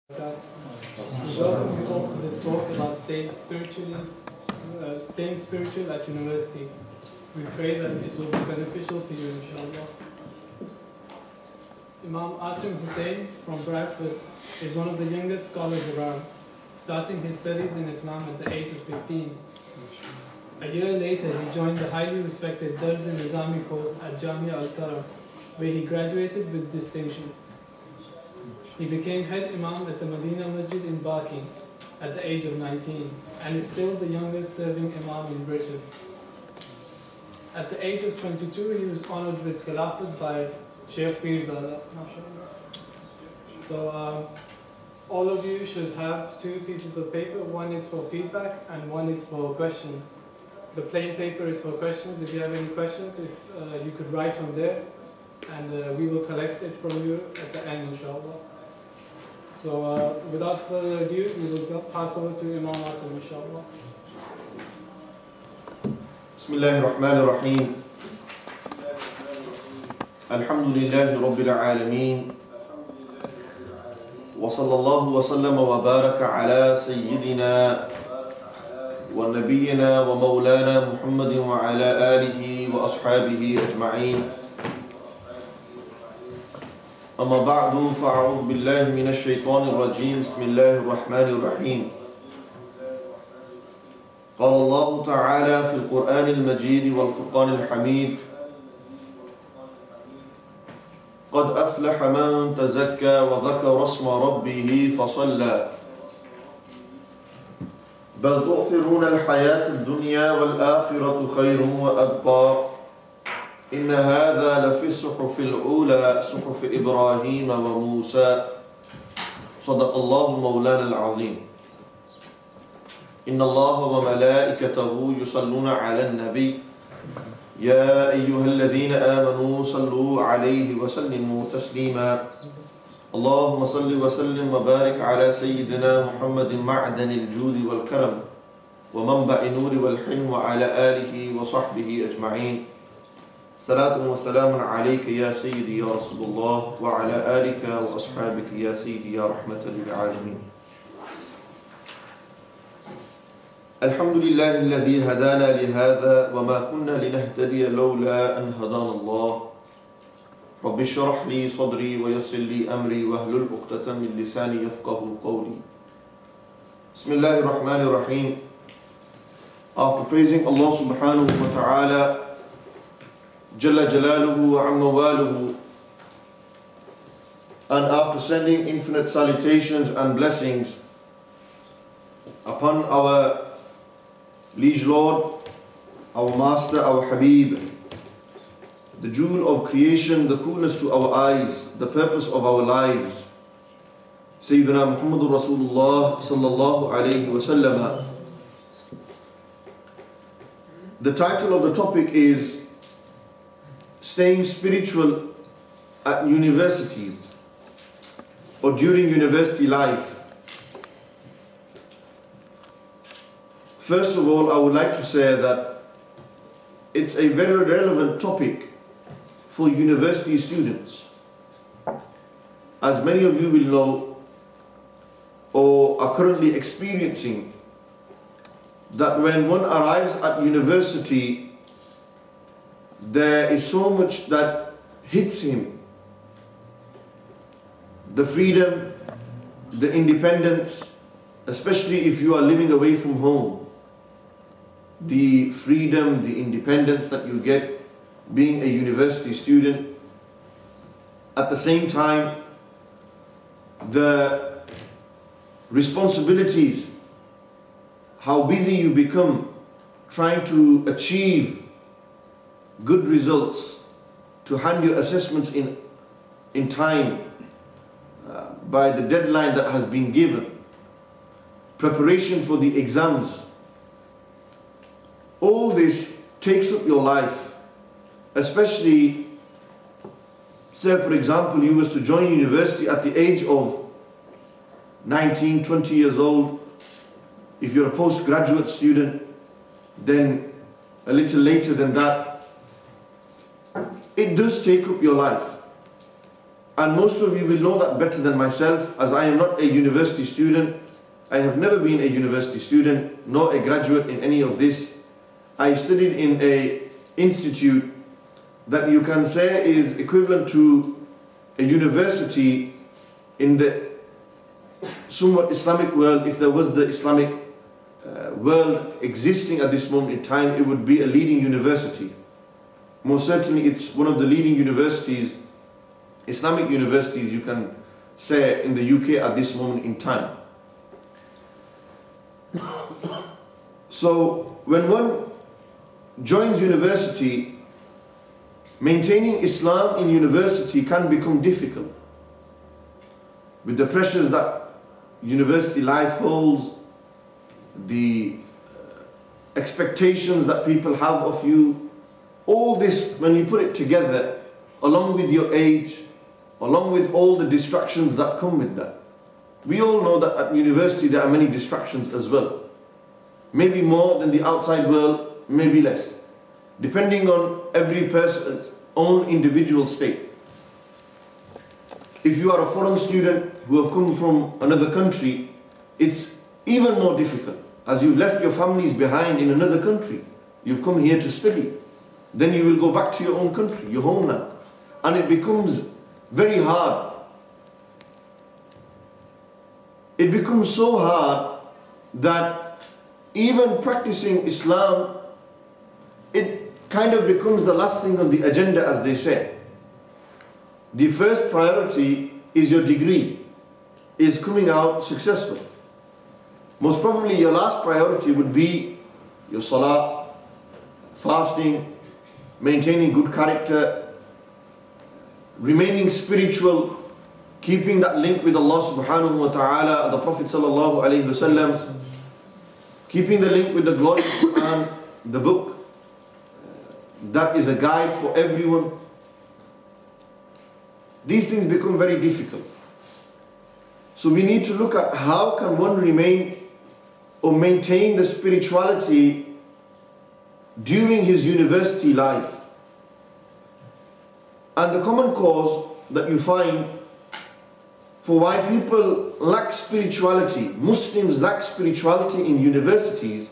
Welcome you all to this talk about staying spiritual at university. We pray that it will be beneficial to you, inshallah. Imam Asim Hussain from Bradford is one of the youngest scholars around, starting his studies in Islam at the age of 15. A year later, he joined the highly respected Dars Nizami course at Jamia Al-Karam, where he graduated with distinction. He became head imam at the Medina Masjid in Baki at the age of 19 and is still the youngest serving imam in Britain. At the age of 22, he was honored with Khilafat by Sheikh Pirzada. So all of you should have two pieces of paper. One is for feedback and one is for questions. The plain paper is for questions. If you have any questions, if you could write on there, and we will collect it from you at the end, inshallah. So without further ado, we will pass over to Imam Asim, inshallah. Bismillahir Rahmanir Rahim. Alhamdulillahi Rabbil Alameen. Wa sallallahu wa sallama wa baraka ala Sayyidina wa Nabiyyina wa Mawlana Muhammadin wa ala alihi wa ashabihi ajma'een. أما بعد فأعوذ بالله من الشيطان الرجيم بسم الله الرحمن الرحيم قال الله تعالى في القرآن المجيد والفرقان الحميد قد أفلح من تزكى وذكر اسم ربه فصلى بل تؤثرون الحياة الدنيا والآخرة خير وأبقى إن هذا لفي الصحف الأولى صحف إبراهيم وموسى صدق الله مولانا العظيم إن الله وملائكته يصلون على النبي يا أيها الذين آمنوا صلوا عليه وسلموا تسليما اللهم صل وسلم وبارك على سيدنا محمد معدن الجود والكرم ومنبع النور والحلم وعلى آله وصحبه أجمعين صلاة وسلام عليك يا سيدي يا رسول الله وعلى آلك وأصحابك يا سيدي يا رحمة للعالمين الحمد لله الذي هدانا لهذا وما كنا لنهتدي لولا أن هدانا الله رب اشرح لي صدري ويسر لي أمري واحلل عقدة من لساني يفقهوا قولي بسم الله الرحمن الرحيم. After praising Allah subhanahu wa ta'ala Jalla Jalaluhu wa Amma Waluhu, and after sending infinite salutations and blessings upon our liege Lord, our Master, our Habib, the jewel of creation, the coolness to our eyes, the purpose of our lives, Sayyidina Muhammadur Rasulullah sallallahu alayhi wa sallam. The title of the topic is Staying spiritual at universities or during university life. First of all, I would like to say that it's a very relevant topic for university students. As many of you will know or are currently experiencing, that when one arrives at university, there is so much that hits him. The freedom, the independence, especially if you are living away from home. The freedom, the independence that you get being a university student. At the same time, the responsibilities, how busy you become trying to achieve good results, to hand your assessments in time, by the deadline that has been given, preparation for the exams. All this takes up your life, especially, say for example, you was to join university at the age of 19, 20 years old. If you're a postgraduate student, then a little later than that. It does take up your life. And most of you will know that better than myself, as I am not a university student. I have never been a university student, nor a graduate in any of this. I studied in an institute that you can say is equivalent to a university in the somewhat Islamic world. If there was the Islamic world existing at this moment in time, it would be a leading university. Most certainly it's one of the leading universities, Islamic universities you can say in the UK at this moment in time. So when one joins university, maintaining Islam in university can become difficult. With the pressures that university life holds, the expectations that people have of you, all this, when you put it together, along with your age, along with all the distractions that come with that. We all know that at university there are many distractions as well. Maybe more than the outside world, maybe less. Depending on every person's own individual state. If you are a foreign student who have come from another country, it's even more difficult, as you've left your families behind in another country. You've come here to study. Then you will go back to your own country, your homeland. And it becomes very hard. It becomes so hard that even practicing Islam, it kind of becomes the last thing on the agenda, as they say. The first priority is your degree, is coming out successful. Most probably your last priority would be your salah, fasting, maintaining good character, remaining spiritual, keeping that link with Allah subhanahu wa ta'ala and the Prophet sallallahu alayhi wa sallam, keeping the link with the glorious Quran, the book that is a guide for everyone. These things become very difficult. So we need to look at how can one remain or maintain the spirituality during his university life. And the common cause that you find for why people lack spirituality, Muslims lack spirituality in universities,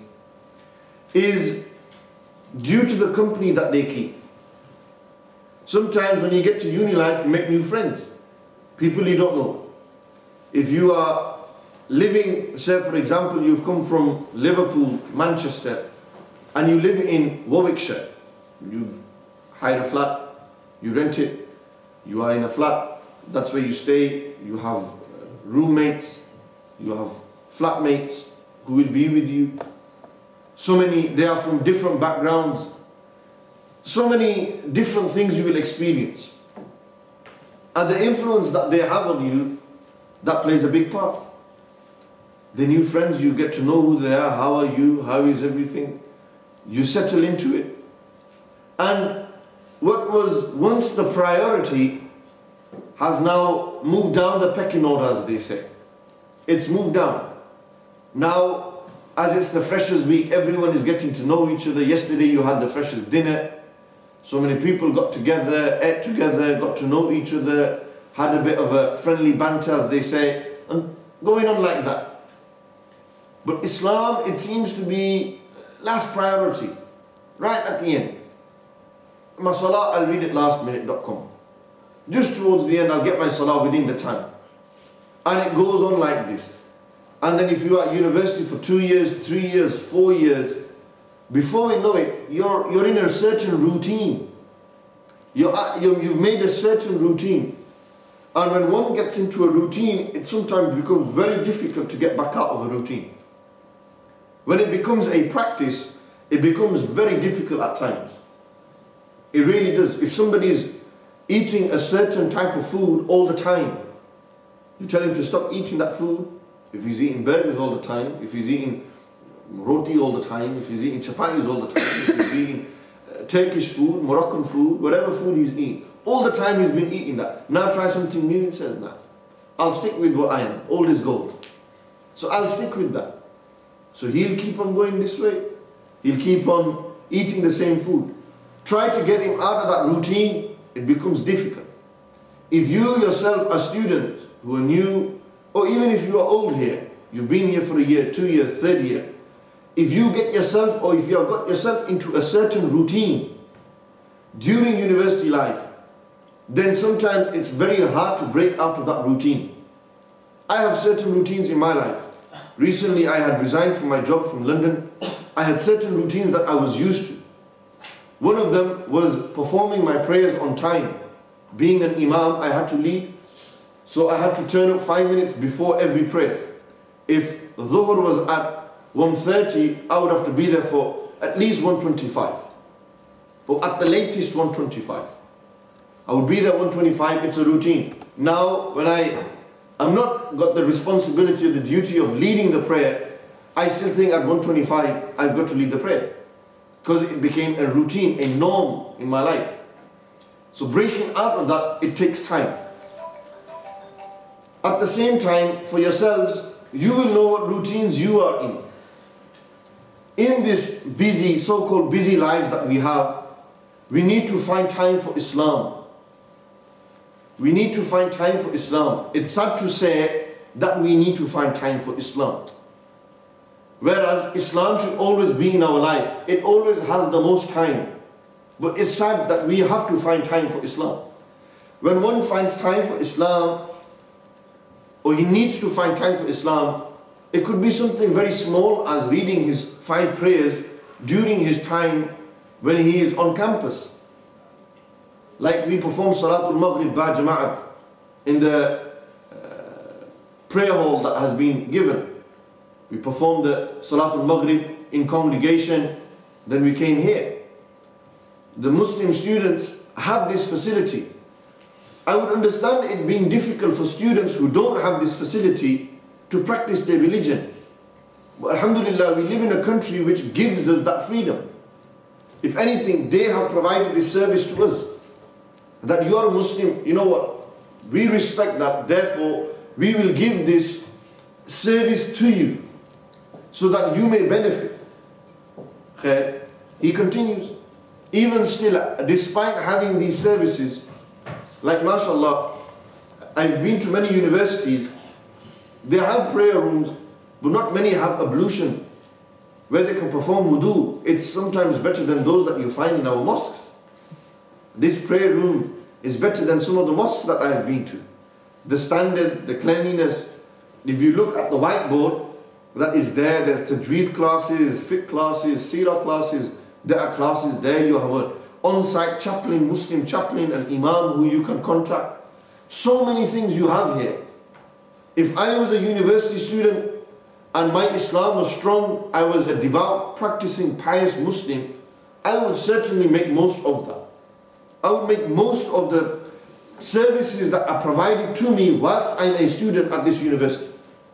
is due to the company that they keep. Sometimes when you get to uni life, you make new friends, people you don't know. If you are living, say for example, you've come from Liverpool, Manchester, and you live in Warwickshire, you've hired a flat, you rent it, you are in a flat, that's where you stay, you have roommates, you have flatmates who will be with you. So many, they are from different backgrounds. So many different things you will experience. And the influence that they have on you, that plays a big part. The new friends, you get to know who they are, how are you, how is everything. You settle into it. And what was once the priority has now moved down the pecking order, as they say. It's moved down. Now, as it's the Freshers Week, everyone is getting to know each other. Yesterday you had the Freshers dinner. So many people got together, ate together, got to know each other, had a bit of a friendly banter, as they say, and going on like that. But Islam, it seems to be last priority, right at the end. My salah, I'll read it lastminute.com. Just towards the end, I'll get my salah within the time. And it goes on like this. And then if you are at university for 2 years, 3 years, 4 years, before we know it, you're in a certain routine. You've made a certain routine. And when one gets into a routine, it sometimes becomes very difficult to get back out of a routine. When it becomes a practice, it becomes very difficult at times. It really does. If somebody is eating a certain type of food all the time, you tell him to stop eating that food. If he's eating burgers all the time, if he's eating roti all the time, if he's eating chapatis all the time, if he's eating Turkish food, Moroccan food, whatever food he's eating, all the time he's been eating that. Now try something new, he says, nah, I'll stick with what I am. Old is gold. So I'll stick with that. So he'll keep on going this way. He'll keep on eating the same food. Try to get him out of that routine, it becomes difficult. If you yourself are students who are new, or even if you are old here, you've been here for a year, 2 years, third year, if you get yourself, or if you have got yourself into a certain routine during university life, then sometimes it's very hard to break out of that routine. I have certain routines in my life. Recently I had resigned from my job from London. I had certain routines that I was used to. One of them was performing my prayers on time. Being an imam, I had to lead, so I had to turn up 5 minutes before every prayer. If Dhuhr was at 1:30, I would have to be there for at least 1:25, or at the latest 1:25. I would be there 1:25, it's a routine. Now, when I'm not got the responsibility or the duty of leading the prayer, I still think at 1:25, I've got to lead the prayer. Because it became a routine, a norm in my life. So breaking out of that, it takes time. At the same time, for yourselves, you will know what routines you are in. In this busy, so-called busy lives that we have, we need to find time for Islam. We need to find time for Islam. It's sad to say that we need to find time for Islam. Whereas Islam should always be in our life. It always has the most time. But it's sad that we have to find time for Islam. When one finds time for Islam, or he needs to find time for Islam, it could be something very small as reading his 5 prayers during his time when he is on campus. Like we perform Salatul Maghrib by Jama'at in the prayer hall that has been given. We performed the Salatul Maghrib in congregation, then we came here. The Muslim students have this facility. I would understand it being difficult for students who don't have this facility to practice their religion. But alhamdulillah, we live in a country which gives us that freedom. If anything, they have provided this service to us. That you are a Muslim, you know what? We respect that, therefore we will give this service to you so that you may benefit. Khair. He continues, even still, despite having these services, like mashallah, I've been to many universities, they have prayer rooms, but not many have ablution where they can perform wudu. It's sometimes better than those that you find in our mosques. This prayer room is better than some of the mosques that I have been to. The standard, the cleanliness. If you look at the whiteboard that is there, there's tajweed classes, fiqh classes, seerah classes. There are classes there. You have an on-site chaplain, Muslim chaplain, an imam who you can contact. So many things you have here. If I was a university student and my Islam was strong, I was a devout, practicing, pious Muslim, I would certainly make most of that. I would make most of the services that are provided to me whilst I'm a student at this university.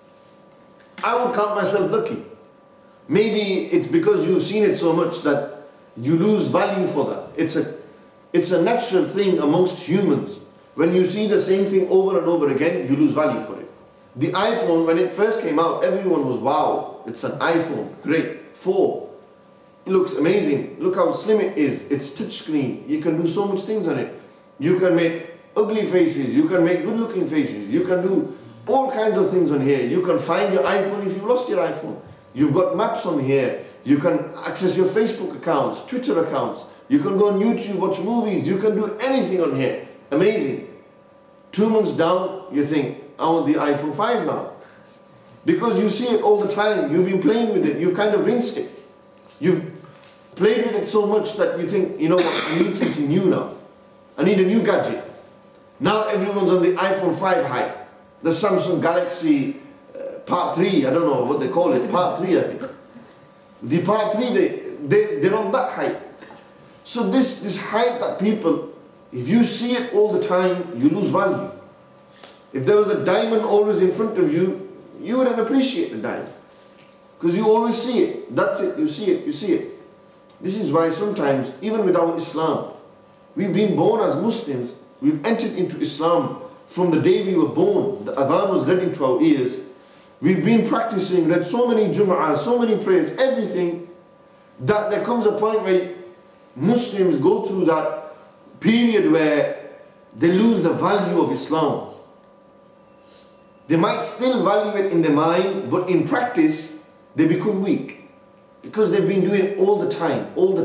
I would count myself lucky. Maybe it's because you've seen it so much that you lose value for that. It's a natural thing amongst humans. When you see the same thing over and over again, you lose value for it. The iPhone, when it first came out, everyone was, wow, it's an iPhone, great, 4. It looks amazing. Look how slim it is. It's touchscreen. You can do so much things on it. You can make ugly faces. You can make good-looking faces. You can do all kinds of things on here. You can find your iPhone if you lost your iPhone. You've got maps on here. You can access your Facebook accounts, Twitter accounts. You can go on YouTube, watch movies. You can do anything on here. Amazing. 2 months down, you think, I want the iPhone 5 now. Because you see it all the time. You've been playing with it. You've kind of rinsed it. You've played with it so much that you think, you know what, I need something new now. I need a new gadget. Now everyone's on the iPhone 5 hype. The Samsung Galaxy Part 3, I don't know what they call it, Part 3 I think. The Part 3, they're on that hype. So this hype that people, if you see it all the time, you lose value. If there was a diamond always in front of you, you wouldn't appreciate the diamond. Because you always see it. That's it. You see it. You see it. This is why sometimes, even with our Islam, we've been born as Muslims. We've entered into Islam from the day we were born. The adhan was read into our ears. We've been practicing, read so many Jum'ahs, so many prayers, everything, that there comes a point where Muslims go through that period where they lose the value of Islam. They might still value it in their mind, but in practice, they become weak. Because they've been doing it all the time.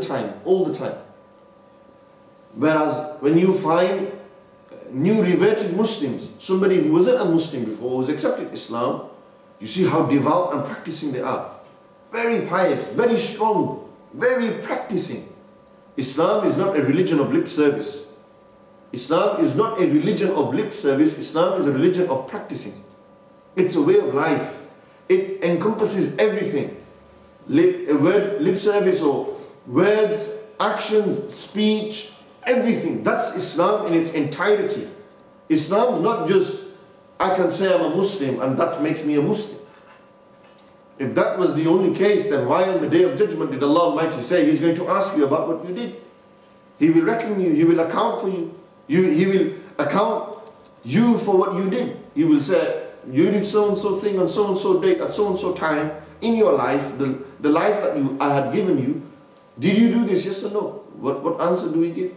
Whereas when you find new reverted Muslims, somebody who wasn't a Muslim before, who's accepted Islam, you see how devout and practicing they are. Very pious, very strong, very practicing. Islam is not a religion of lip service. Islam is not a religion of lip service. Islam is a religion of practicing. It's a way of life. It encompasses everything. Lip service or words, actions, speech, everything. That's Islam in its entirety. Islam is not just, I can say I'm a Muslim and that makes me a Muslim. If that was the only case, then why on the Day of Judgment did Allah Almighty say He's going to ask you about what you did? He will reckon you, He will account for you. He will account you for what you did. He will say, you did so-and-so thing on so-and-so date at so-and-so time in your life, the life that I had given you. Did you do this, yes or no? What answer do we give?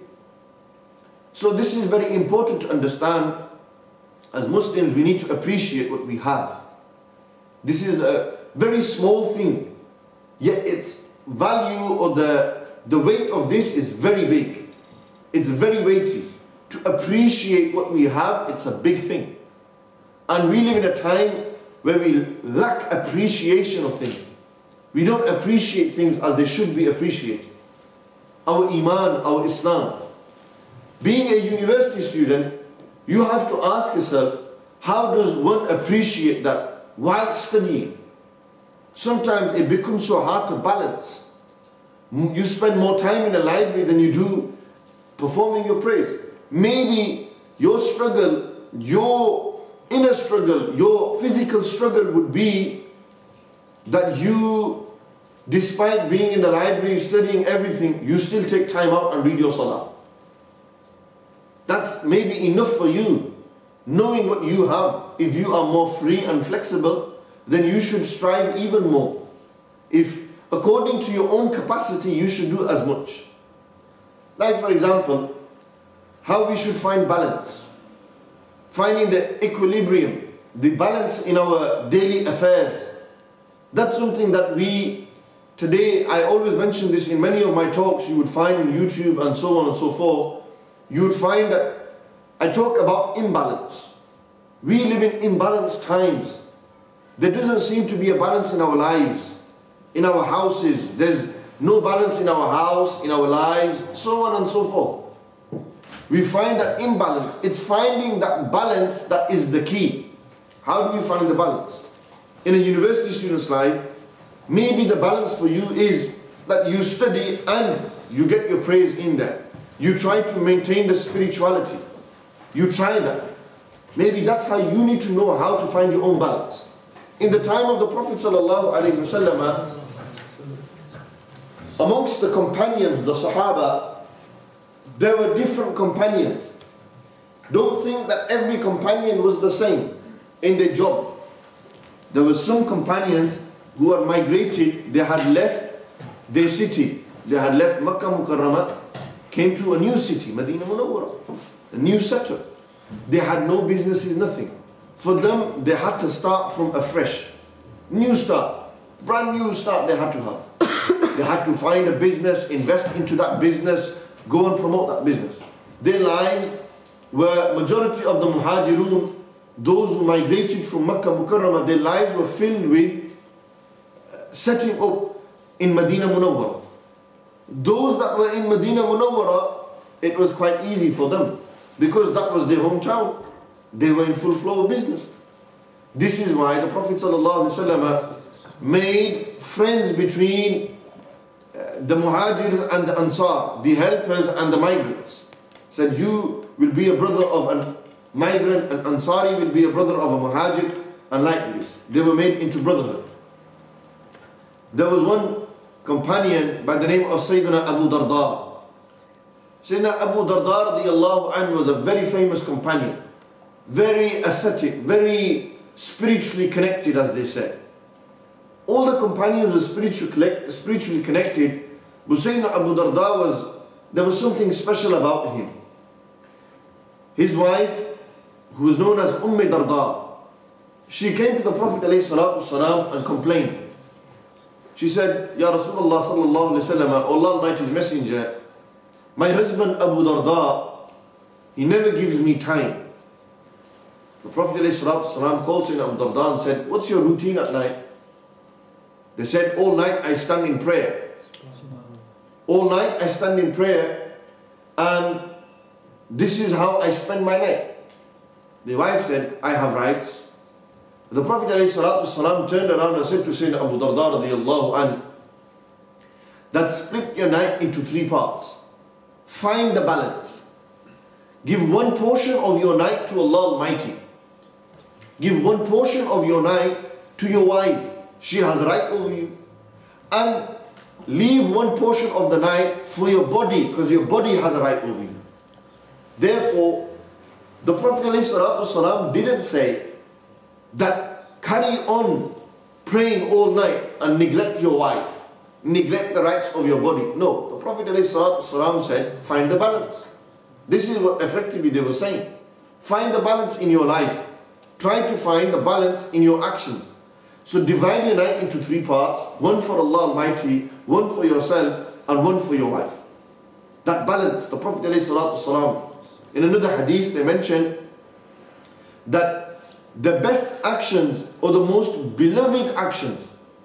So this is very important to understand. As Muslims, we need to appreciate what we have. This is a very small thing, yet its value or the weight of this is very big. It's very weighty. To appreciate what we have, it's a big thing. And we live in a time where we lack appreciation of things. We don't appreciate things as they should be appreciated. Our Iman, our Islam. Being a university student, you have to ask yourself, how does one appreciate that while studying? Sometimes it becomes so hard to balance. You spend more time in the library than you do performing your prayers. Maybe your struggle, your inner struggle, your physical struggle would be that you, despite being in the library, studying everything, you still take time out and read your salah. That's maybe enough for you. Knowing what you have, if you are more free and flexible, then you should strive even more. If according to your own capacity, you should do as much. Like for example, how we should find balance. Finding the equilibrium, the balance in our daily affairs. That's something that today, I always mention this in many of my talks, you would find on YouTube and so on and so forth. You would find that I talk about imbalance. We live in imbalanced times. There doesn't seem to be a balance in our lives, in our houses. There's no balance in our house, in our lives, so on and so forth. We find that imbalance. It's finding that balance that is the key. How do we find the balance? In a university student's life, maybe the balance for you is that you study and you get your praise in there. You try to maintain the spirituality. You try that. Maybe that's how you need to know how to find your own balance. In the time of the Prophet ﷺ, amongst the companions, the Sahaba, there were different companions. Don't think that every companion was the same in their job. There were some companions who had migrated, they had left their city. They had left Makkah Mukarramah, came to a new city, Medina Munawwara, a new settler. They had no businesses, nothing. For them, they had to start from afresh. New start, brand new start they had to have. They had to find a business, invest into that business, go and promote that business. Their lives were, majority of the Muhajirun, those who migrated from Makkah Mukarramah, their lives were filled with setting up in Medina Munawwara. Those that were in Medina Munawwara, it was quite easy for them because that was their hometown. They were in full flow of business. This is why the Prophet ﷺ made friends between the Muhajirs and the Ansar, the helpers and the migrants. Said, you will be a brother of a migrant, and Ansari will be a brother of a Muhajir, and like this. They were made into brotherhood. There was one companion by the name of Sayyidina Abu Darda. Sayyidina Abu Darda radiyallahu anhu was a very famous companion. Very ascetic, very spiritually connected, as they said. All the companions were spiritually connected, but Sayyidina Abu Darda there was something special about him. his wife, who was known as Darda, she came to the Prophet ﷺ and complained. She said, Ya Rasulullah sallallahu alayhi wa sallam, Allah Almighty's messenger, my husband Abu Darda, he never gives me time. The Prophet ﷺ called Sayyidina Abu Darda and said, what's your routine at night? They said, all night I stand in prayer. All night I stand in prayer, and this is how I spend my night. The wife said, I have rights. The Prophet ﷺ turned around and said to Sayyidina Abu Darda radiyallahu anhu, that split your night into 3 parts. Find the balance. Give one portion of your night to Allah Almighty. Give one portion of your night to your wife. She has right over you. And leave one portion of the night for your body, because your body has a right over you. Therefore, the Prophet ﷺ didn't say that carry on praying all night and neglect your wife, neglect the rights of your body. No, the Prophet ﷺ said, find the balance. This is what effectively they were saying. Find the balance in your life. Try to find the balance in your actions. So divide your night into 3 parts, one for Allah Almighty, one for yourself, and one for your wife. That balance, the Prophet ﷺ, in another hadith they mentioned that the best actions or the most beloved actions,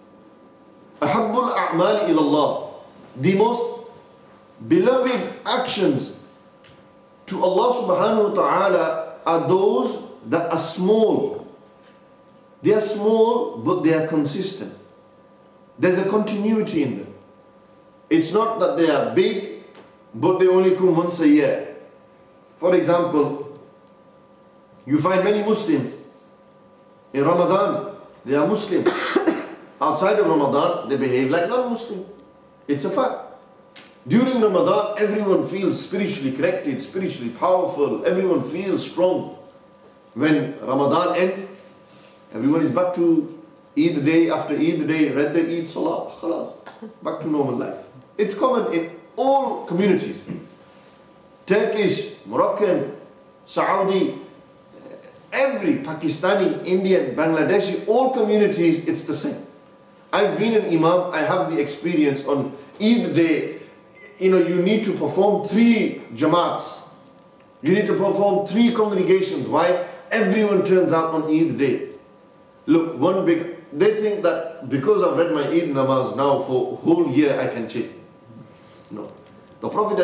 ahabbul a'mal ilallah, the most beloved actions to Allah subhanahu wa ta'ala are those that are small. They are small, but they are consistent. There's a continuity in them. It's not that they are big, but they only come once a year. For example, you find many Muslims in Ramadan, they are Muslim. Outside of Ramadan, they behave like non-Muslim. It's a fact. During Ramadan, everyone feels spiritually connected, spiritually powerful. Everyone feels strong. When Ramadan ends, everyone is back to Eid day after Eid day, read the Eid Salah, khalas, back to normal life. It's common in all communities. Turkish, Moroccan, Saudi, every Pakistani, Indian, Bangladeshi, all communities, it's the same. I've been an imam, I have the experience on Eid day. You need to perform 3 jamaats. You need to perform 3 congregations. Why? Everyone turns out on Eid day. Look, they think that because I've read my Eid namaz now for a whole year I can chill. No. The Prophet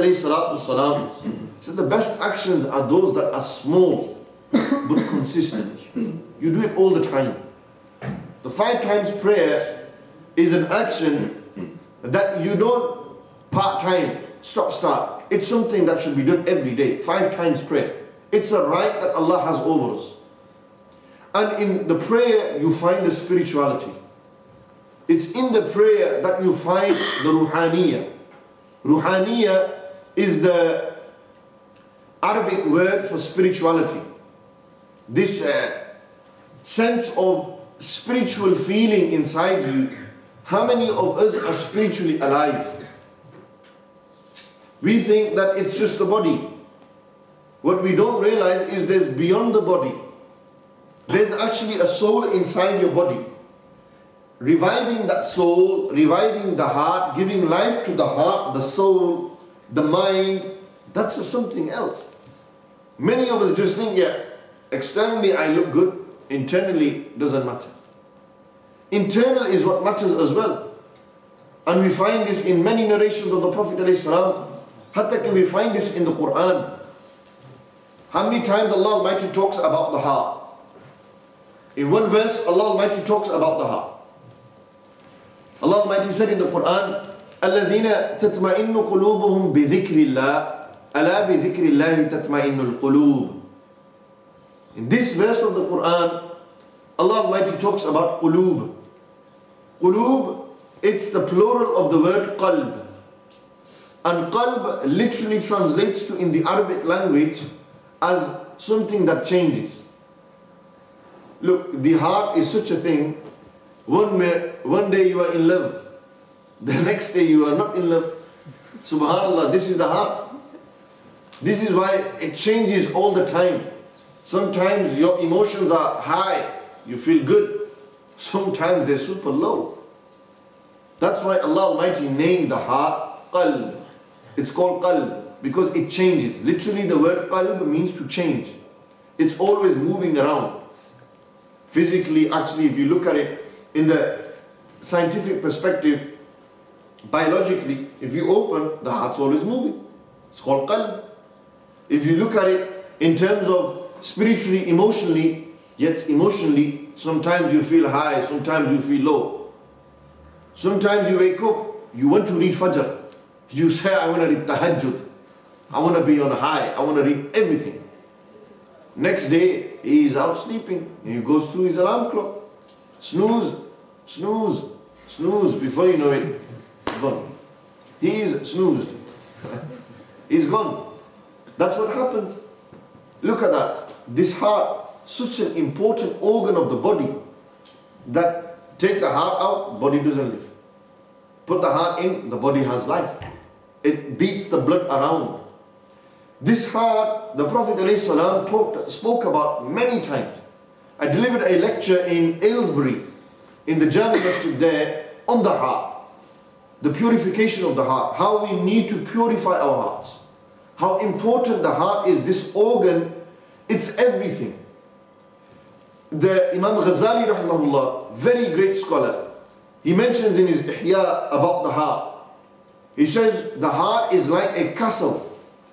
ﷺ said the best actions are those that are small but consistent. You do it all the time. The 5 times prayer is an action that you don't part-time, stop-start. It's something that should be done every day. 5 times prayer. It's a right that Allah has over us. And in the prayer you find the spirituality. It's in the prayer that you find the ruhaniyah. Ruhaniyah is the Arabic word for spirituality. This sense of spiritual feeling inside you. How many of us are spiritually alive? We think that it's just the body. What we don't realize is there's beyond the body. There's actually a soul inside your body. Reviving that soul, reviving the heart, giving life to the heart, the soul, the mind, that's something else. Many of us just think, yeah, externally I look good, internally doesn't matter. Internal is what matters as well. And we find this in many narrations of the Prophet ﷺ. Hatta can we find this in the Quran. How many times Allah Almighty talks about the heart? In one verse, Allah Almighty talks about the heart. Allah Almighty said in the Quran, الَّذِينَ تَتْمَئِنُّ قُلُوبُهُمْ بِذِكْرِ اللَّهِ أَلَا بِذِكْرِ اللَّهِ تَتْمَئِنُّ الْقُلُوبُ. In this verse of the Quran, Allah Almighty talks about qulub. Qulub, it's the plural of the word qalb. And qalb literally translates to, in the Arabic language, as something that changes. Look, the heart is such a thing. One day you are in love, the next day you are not in love. Subhanallah, this is the heart. This is why it changes all the time. Sometimes your emotions are high, you feel good. Sometimes they're super low. That's why Allah Almighty named the heart qalb. It's called qalb because it changes. Literally the word qalb means to change. It's always moving around. Physically, actually, if you look at it in the scientific perspective, biologically, if you open, the heart's always moving. It's called qalb. If you look at it in terms of spiritually, emotionally, yet emotionally, sometimes you feel high, sometimes you feel low. Sometimes you wake up, you want to read Fajr. You say, I want to read Tahajjud. I want to be on high. I want to read everything. Next day, he is out sleeping. He goes through his alarm clock. Snooze, snooze, snooze. Before you know it, gone. He is snoozed. He's gone. That's what happens. Look at that. This heart, such an important organ of the body, that take the heart out, body doesn't live. Put the heart in, the body has life. It beats the blood around. This heart, the Prophet ﷺ spoke about many times. I delivered a lecture in Aylesbury, in the Jami Masjid there, on the heart. The purification of the heart. How we need to purify our hearts. How important the heart is. This organ, it's everything. The Imam Ghazali rahimahullah, very great scholar, he mentions in his Ihya about the heart. He says the heart is like a castle.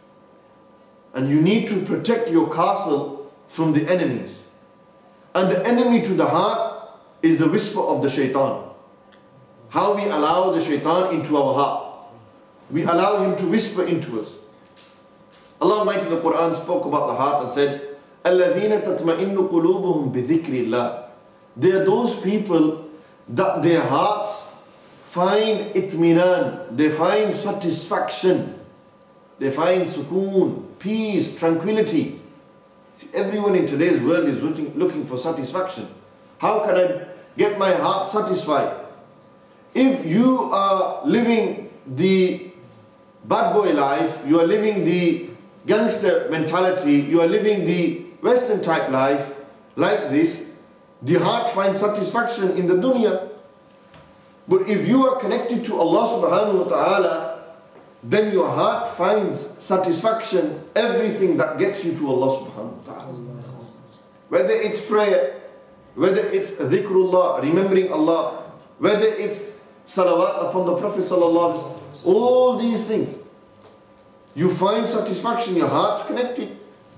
And you need to protect your castle from the enemies. And the enemy to the heart is the whisper of the shaitan. How we allow the shaitan into our heart. We allow him to whisper into us. Allah Almighty in the Quran spoke about the heart and said, الَّذِينَ تَطْمَئِنُّ قُلُوبُهُمْ بِذِكْرِ اللَّهِ. They are those people that their hearts find itminan, they find satisfaction, they find sukoon, peace, tranquility. See, everyone in today's world is looking for satisfaction. How can I get my heart satisfied? If you are living the bad boy life, you are living the gangster mentality, you are living the Western type life, like this, the heart finds satisfaction in the dunya. But if you are connected to Allah subhanahu wa ta'ala, then your heart finds satisfaction, everything that gets you to Allah subhanahu wa ta'ala. Whether it's prayer, whether it's dhikrullah, remembering Allah, whether it's salawat upon the Prophet sallallahu alaihi wasallam, all these things, you find satisfaction, your heart's connected.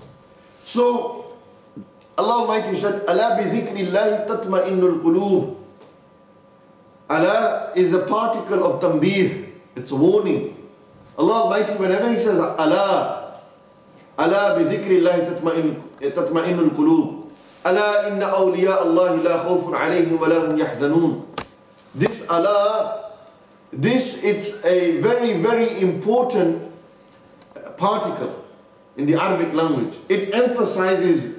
So, Allah Almighty said, أَلَا بِذِكْرِ اللَّهِ تَطْمَئِنُّ الْقُلُوبِ. Allah is a particle of tanbih, it's a warning. Allah Almighty, whenever He says, Allah, أَلَا بِذِكْرِ اللَّهِ تَطْمَئِنُّ الْقُلُوبِ. أَلَا إِنَّ أَوْلِيَاءَ اللَّهِ لَا خَوْفٌ عَلَيْهِمْ وَلَا هُمْ يَحْزَنُونَ. This Allah, it's a very, very important particle in the Arabic language. It emphasizes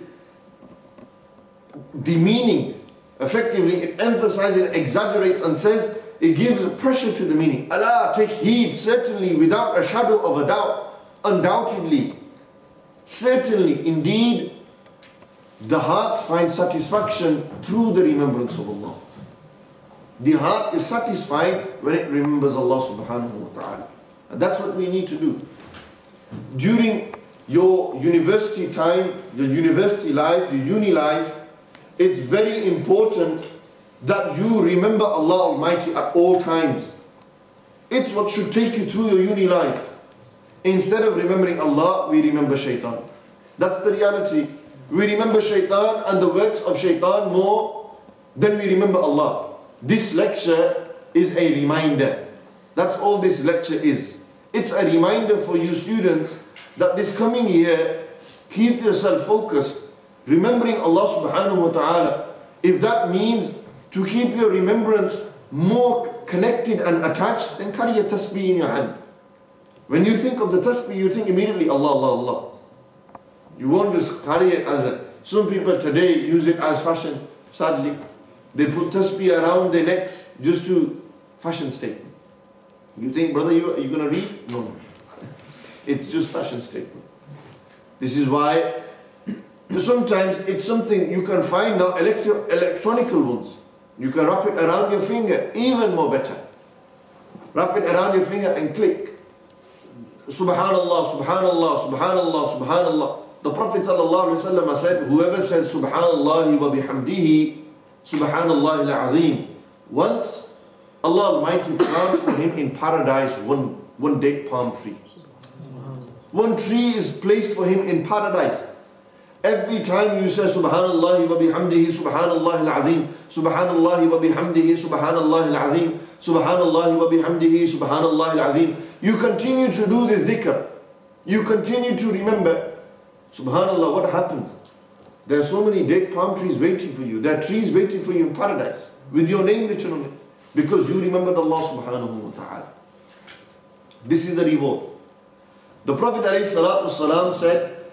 the meaning. Effectively, it emphasizes, exaggerates and says, it gives pressure to the meaning. Allah, take heed, certainly, without a shadow of a doubt, undoubtedly, certainly, indeed, the hearts find satisfaction through the remembrance of Allah. The heart is satisfied when it remembers Allah subhanahu wa ta'ala. And that's what we need to do. During your university time, your university life, your uni life, it's very important that you remember Allah Almighty at all times. It's what should take you through your uni life. Instead of remembering Allah, we remember shaitan. That's the reality. We remember shaitan and the works of shaitan more than we remember Allah. This lecture is a reminder. That's all this lecture is. It's a reminder for you students that this coming year, keep yourself focused, remembering Allah subhanahu wa ta'ala. If that means to keep your remembrance more connected and attached, then carry a tasbih in your hand. When you think of the tasbih, you think immediately Allah, Allah, Allah. You won't just carry it as a... Some people today use it as fashion, sadly. They put tasbih around their necks just to fashion statement. You think, brother, are you going to read? No. It's just fashion statement. This is why sometimes it's something you can find now, electronical ones. You can wrap it around your finger, even more better. Wrap it around your finger and click. Subhanallah, Subhanallah, Subhanallah, Subhanallah. The Prophet ﷺ said, whoever says Subhanallah wa bihamdihi, Subhanallah al-Azim, once Allah Almighty plants for him in paradise one date palm tree. One tree is placed for him in paradise. Every time you say Subhanallah wa bihamdihi, Subhanallah al-Azim, Subhanallah wa bihamdihi, Subhanallah al-Azim, Subhanallah wa bihamdihi, Subhanallah al-Azim, you continue to do the dhikr. You continue to remember. Subhanallah, what happens? There are so many date palm trees waiting for you. There are trees waiting for you in paradise with your name written on it because you remembered Allah subhanahu wa ta'ala. This is the reward. The Prophet ﷺ said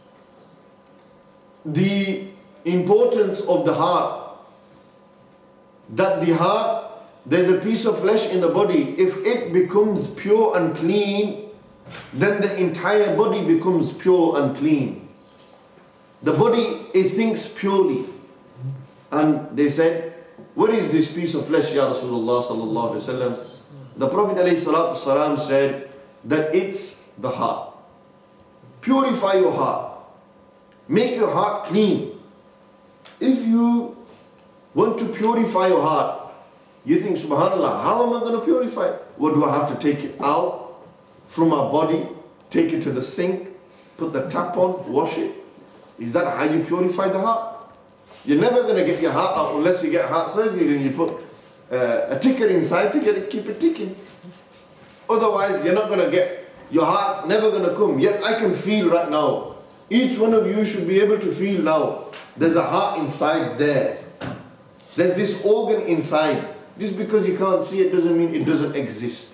the importance of the heart, that the heart, there's a piece of flesh in the body. If it becomes pure and clean, then the entire body becomes pure and clean. The body, it thinks purely. And they said, what is this piece of flesh, Ya Rasulullah sallallahu alayhi wa sallam? The Prophet ﷺ said that it's the heart. Purify your heart. Make your heart clean. If you want to purify your heart, you think, subhanallah, how am I going to purify it? What, do I have to take it out from my body, take it to the sink, put the tap on, wash it? Is that how you purify the heart? You're never going to get your heart out unless you get heart surgery and you put a ticker inside to get it, keep it ticking. Otherwise, you're not going to get, your heart's never going to come. Yet I can feel right now, each one of you should be able to feel now, there's a heart inside there. There's this organ inside. Just because you can't see it doesn't mean it doesn't exist.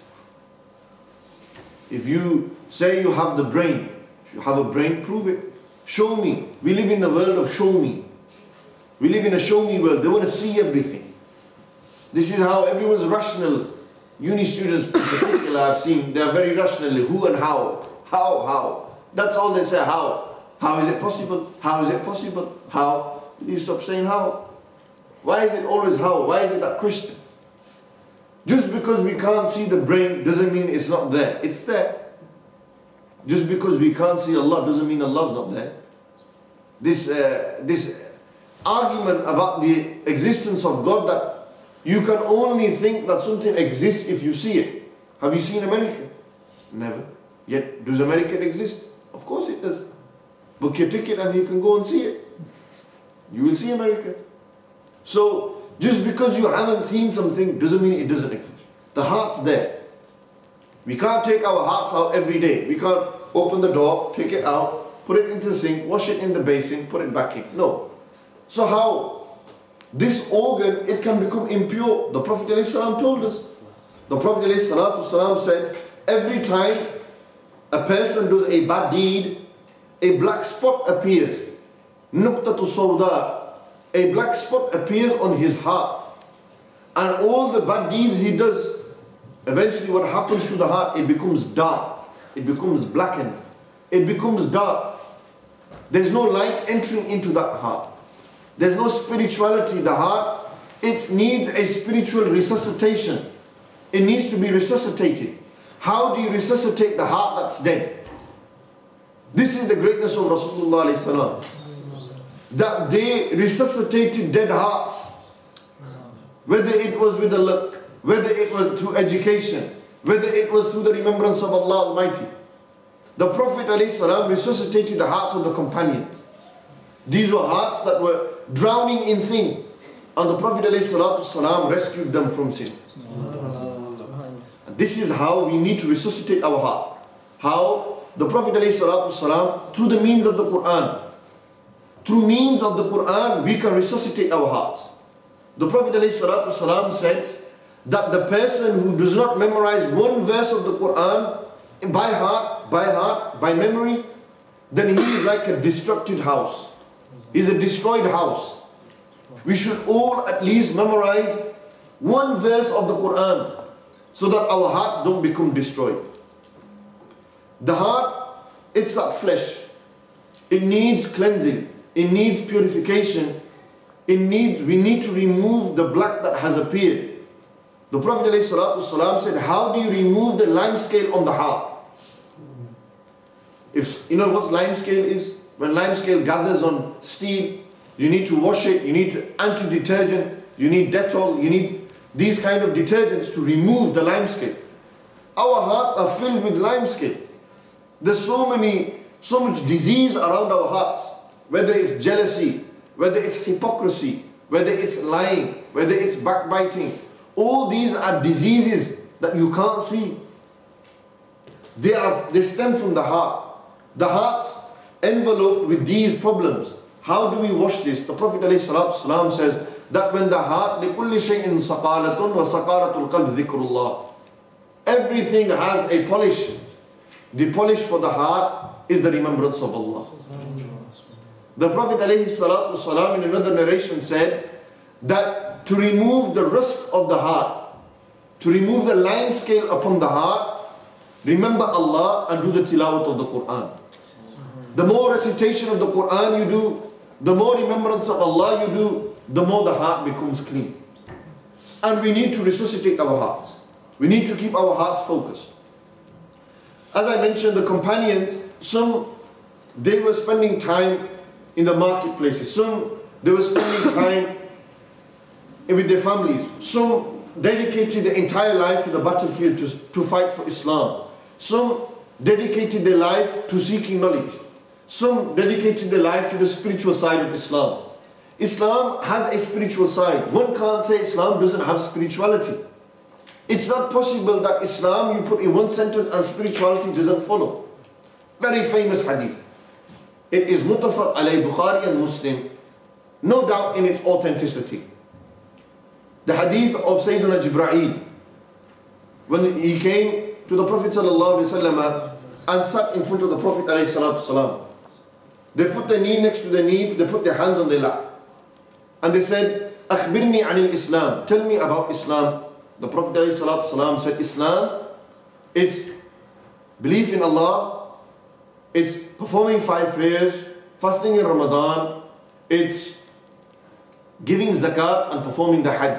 If you say you have the brain, you have a brain, prove it. Show me. We live in the world of show me. We live in a show me world. They want to see everything. This is how everyone's rational. Uni students in particular I've seen, they are very rationally. Who and how? How? That's all they say, how. How is it possible? How is it possible? How? You stop saying how. Why is it always how? Why is it that question? Just because we can't see the brain doesn't mean it's not there. It's there. Just because we can't see Allah doesn't mean Allah's not there. This argument about the existence of God, that you can only think that something exists if you see it. Have you seen America? Never. Yet, does America exist? Of course it does. Book your ticket and you can go and see it. You will see America. So, just because you haven't seen something doesn't mean it doesn't exist. The heart's there. We can't take our hearts out every day. We can't open the door, take it out, put it into the sink, wash it in the basin, put it back in. No. So how? This organ, it can become impure. The Prophet ﷺ told us. The Prophet ﷺ said, every time a person does a bad deed, a black spot appears. Nuqtatu sawda. A black spot appears on his heart. And all the bad deeds he does, eventually what happens to the heart, it becomes dark. It becomes blackened. It becomes dark. There's no light entering into that heart. There's no spirituality. The heart, it needs a spiritual resuscitation. It needs to be resuscitated. How do you resuscitate the heart that's dead? This is the greatness of Rasulullah ﷺ. That they resuscitated dead hearts. Whether it was with a look, whether it was through education, whether it was through the remembrance of Allah Almighty. The Prophet ﷺ resuscitated the hearts of the companions. These were hearts that were drowning in sin. And the Prophet ﷺ rescued them from sin. And this is how we need to resuscitate our heart. How? The Prophet ﷺ, through the means of the Quran. Through means of the Quran, we can resuscitate our hearts. The Prophet ﷺ said that the person who does not memorize one verse of the Quran by heart, by memory, then he is like a destructed house. He's a destroyed house. We should all at least memorize one verse of the Quran so that our hearts don't become destroyed. The heart, it's that flesh. It needs cleansing. It needs purification. We need to remove the black that has appeared. The Prophet ﷺ said, how do you remove the lime scale on the heart? If you know what lime scale is? When lime scale gathers on steel, you need to wash it, you need anti-detergent, you need Dettol, you need these kind of detergents to remove the lime scale. Our hearts are filled with lime scale. There's so much disease around our hearts, whether it's jealousy, whether it's hypocrisy, whether it's lying, whether it's backbiting. All these are diseases that you can't see. They stem from the heart. The heart's enveloped with these problems. How do we wash this? The Prophet ﷺ says that when the heart, لِكُلِّ شَيْءٍ سَقَالَةٌ وَسَقَالَةُ الْقَلْبِ ذِكْرُ اللَّهِ. Everything has a polish. The polish for the heart is the remembrance of Allah. The Prophet ﷺ in another narration said that to remove the rust of the heart, to remove the line scale upon the heart, remember Allah and do the tilawat of the Quran. The more recitation of the Quran you do, the more remembrance of Allah you do, the more the heart becomes clean. And we need to resuscitate our hearts. We need to keep our hearts focused. As I mentioned, the companions, some they were spending time in the marketplaces. Some they were spending time with their families. Some dedicated their entire life to the battlefield to fight for Islam. Some dedicated their life to seeking knowledge. Some dedicated their life to the spiritual side of Islam. Islam has a spiritual side. One can't say Islam doesn't have spirituality. It's not possible that Islam you put in one sentence and spirituality doesn't follow. Very famous hadith. It is muttafaq alayh, Bukhari and Muslim. No doubt in its authenticity. The hadith of Sayyidina Jibreel, when he came to the Prophet ﷺ and sat in front of the Prophet ﷺ. They put their knee next to their knee, they put their hands on their lap. And they said, أخبرني عن الإسلام. Tell me about Islam. The Prophet ﷺ said, Islam, it's belief in Allah, it's performing 5 prayers, fasting in Ramadan, it's giving zakat and performing the hajj.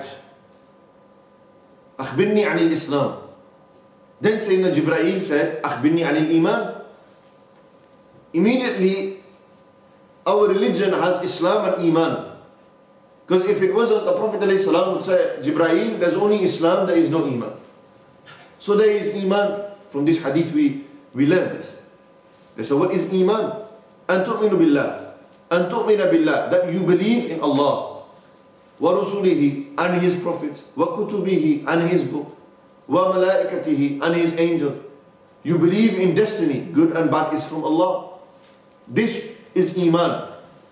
أخبرني عن الإسلام. Then Sayyidina Jibreel said, أخبرني عن الإيمان. Immediately, our religion has Islam and Iman. Because if it wasn't, the Prophet ﷺ would say, Jibreel, there's only Islam, there is no Iman. So there is Iman. From this hadith we learn this. They say, what is Iman? أن تؤمن بالله. أن تؤمن بالله. That you believe in Allah. وَرُسُلِهِ and His prophets. وَكُتُبِهِ and His book. وَمَلَائِكَتِهِ and His angel. You believe in destiny. Good and bad is from Allah. This is Iman.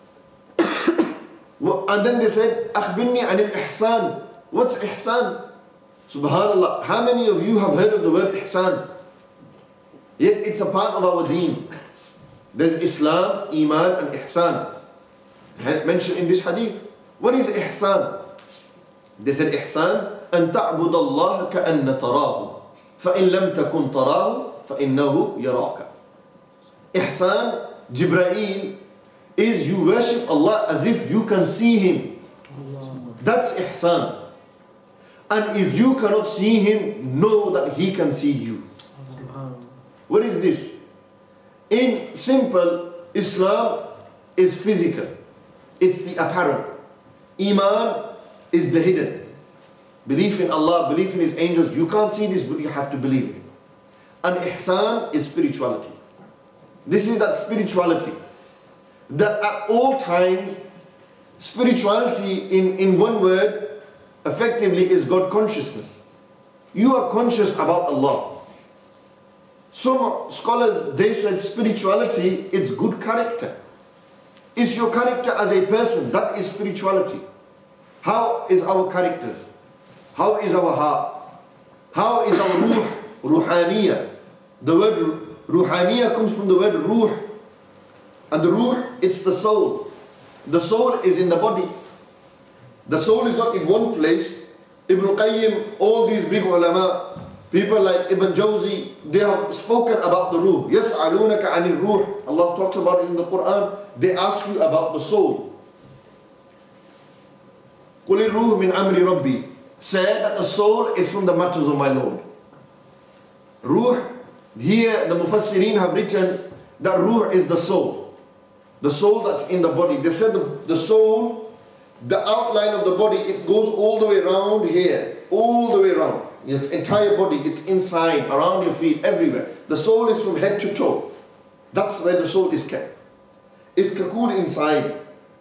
And then they said, أخبرني عن الإحسان. What's Ihsan? Subhanallah. How many of you have heard of the word Ihsan? Yet it's a part of our deen. There's Islam, Iman and Ihsan. Mentioned in this hadith. What is Ihsan? They said Ihsan أن تعبد الله كأن تراه فإن لم تكن تراه فإنه يراك. Ihsan, Jibreel, is you worship Allah as if you can see Him. That's Ihsan. And if you cannot see Him, know that He can see you. What is this? In simple, Islam is physical. It's the apparent. Iman is the hidden. Belief in Allah, belief in His angels. You can't see this, but you have to believe it. And Ihsan is spirituality. This is that spirituality. That at all times, spirituality in one word, effectively is God consciousness. You are conscious about Allah. Some scholars, they said spirituality, it's good character. It's your character as a person, that is spirituality. How is our characters? How is our heart? How is our ruh, ruhaniya? The word ruhaniya comes from the word ruh. And the ruh, it's the soul. The soul is in the body. The soul is not in one place. Ibn Qayyim, all these big ulama, People like Ibn Jawzi, they have spoken about the ruh. يَسْأَلُونَكَ عَنِ الرُّوحِ. Allah talks about it in the Quran. They ask you about the soul. قُلِ الرُّوحِ مِنْ أَمْرِ رَبِّي. Say that the soul is from the matters of my Lord. Ruh, here the Mufassirin have written that ruh is the soul. The soul that's in the body. They said the soul, the outline of the body, it goes all the way around here. All the way around. Its entire body, it's inside, around your feet, everywhere. The soul is from head to toe. That's where the soul is kept. It's cocoon inside.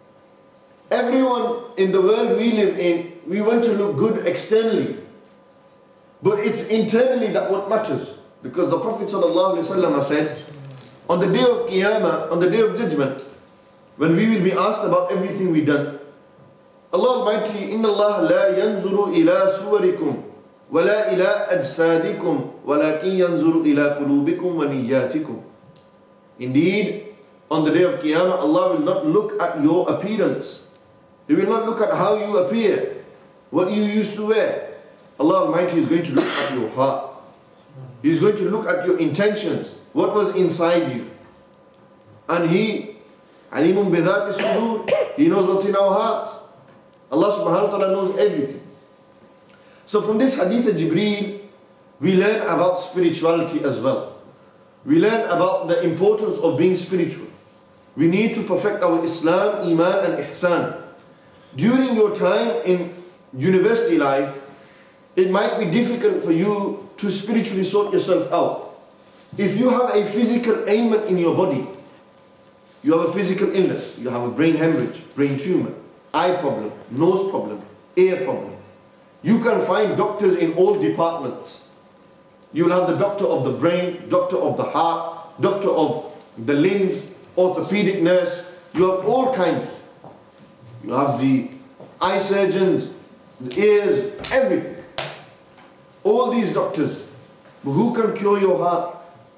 Everyone in the world we live in, we want to look good externally. But it's internally that what matters. Because the Prophet ﷺ said, on the day of Qiyamah, on the day of judgment, when we will be asked about everything we done, Allah Almighty, إِنَّ اللَّهَ لَا يَنْظُرُ إِلَىٰ سُوَرِكُمْ وَلَا إِلَىٰ أَجْسَادِكُمْ وَلَكِنْ يَنْظُرُ إِلَىٰ قُلُوبِكُمْ وَنِيَّاتِكُمْ. Indeed, on the day of Qiyamah, Allah will not look at your appearance. He will not look at how you appear, what you used to wear. Allah Almighty is going to look at your heart. He is going to look at your intentions, what was inside you. And He, Alimun Bidhat Sudur, He knows what's in our hearts. Allah subhanahu wa ta'ala knows everything. So from this hadith of Jibreel, we learn about spirituality as well. We learn about the importance of being spiritual. We need to perfect our Islam, Iman and Ihsan. During your time in university life, it might be difficult for you to spiritually sort yourself out. If you have a physical ailment in your body, you have a physical illness, you have a brain hemorrhage, brain tumor, eye problem, nose problem, ear problem, you can find doctors in all departments. You will have the doctor of the brain, doctor of the heart, doctor of the limbs, orthopedic nurse. You have all kinds. You have the eye surgeons, the ears, everything. All these doctors. But who can cure your heart?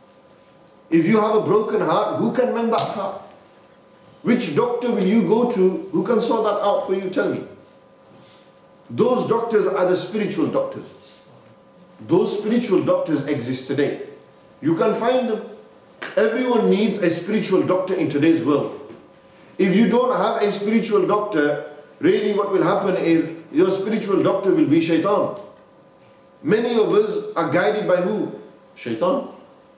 If you have a broken heart, who can mend that heart? Which doctor will you go to who can sort that out for you? Tell me. Those doctors are the spiritual doctors. Those spiritual doctors exist today. You can find them. Everyone needs a spiritual doctor in today's world. If you don't have a spiritual doctor, really what will happen is your spiritual doctor will be shaitan. Many of us are guided by who? Shaitan.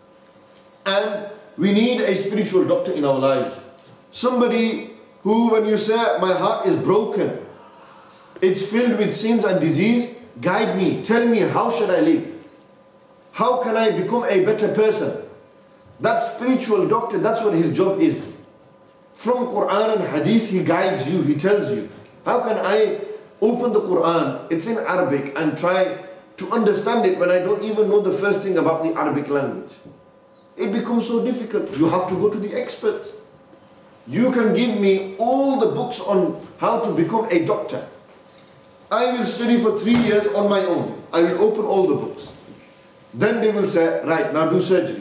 And we need a spiritual doctor in our lives. Somebody who, when you say, my heart is broken, it's filled with sins and disease, guide me, tell me, how should I live? How can I become a better person? That spiritual doctor, that's what his job is. From Quran and Hadith, he guides you, he tells you. How can I open the Quran, it's in Arabic, and try to understand it when I don't even know the first thing about the Arabic language? It becomes so difficult. You have to go to the experts. You can give me all the books on how to become a doctor. I will study for 3 years on my own. I will open all the books. Then they will say, right, now do surgery.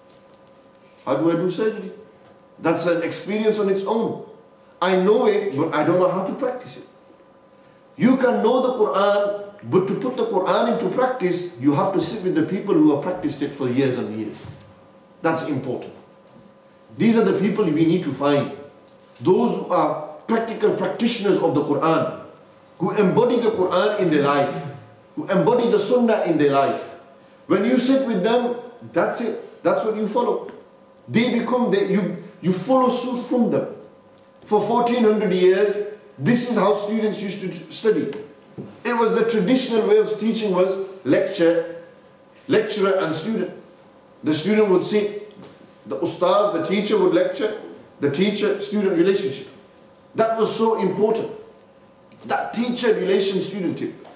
How do I do surgery? That's an experience on its own. I know it, but I don't know how to practice it. You can know the Quran, but to put the Quran into practice, you have to sit with the people who have practiced it for years and years. That's important. These are the people we need to find. Those who are practical practitioners of the Quran, who embody the Quran in their life, who embody the Sunnah in their life. When you sit with them, that's it. That's what you follow. They become, you follow suit from them. For 1400 years, this is how students used to study. It was the traditional way of teaching was lecturer and student. The student would sit, the ustaz, the teacher would lecture, the teacher-student relationship. That was so important. That teacher-student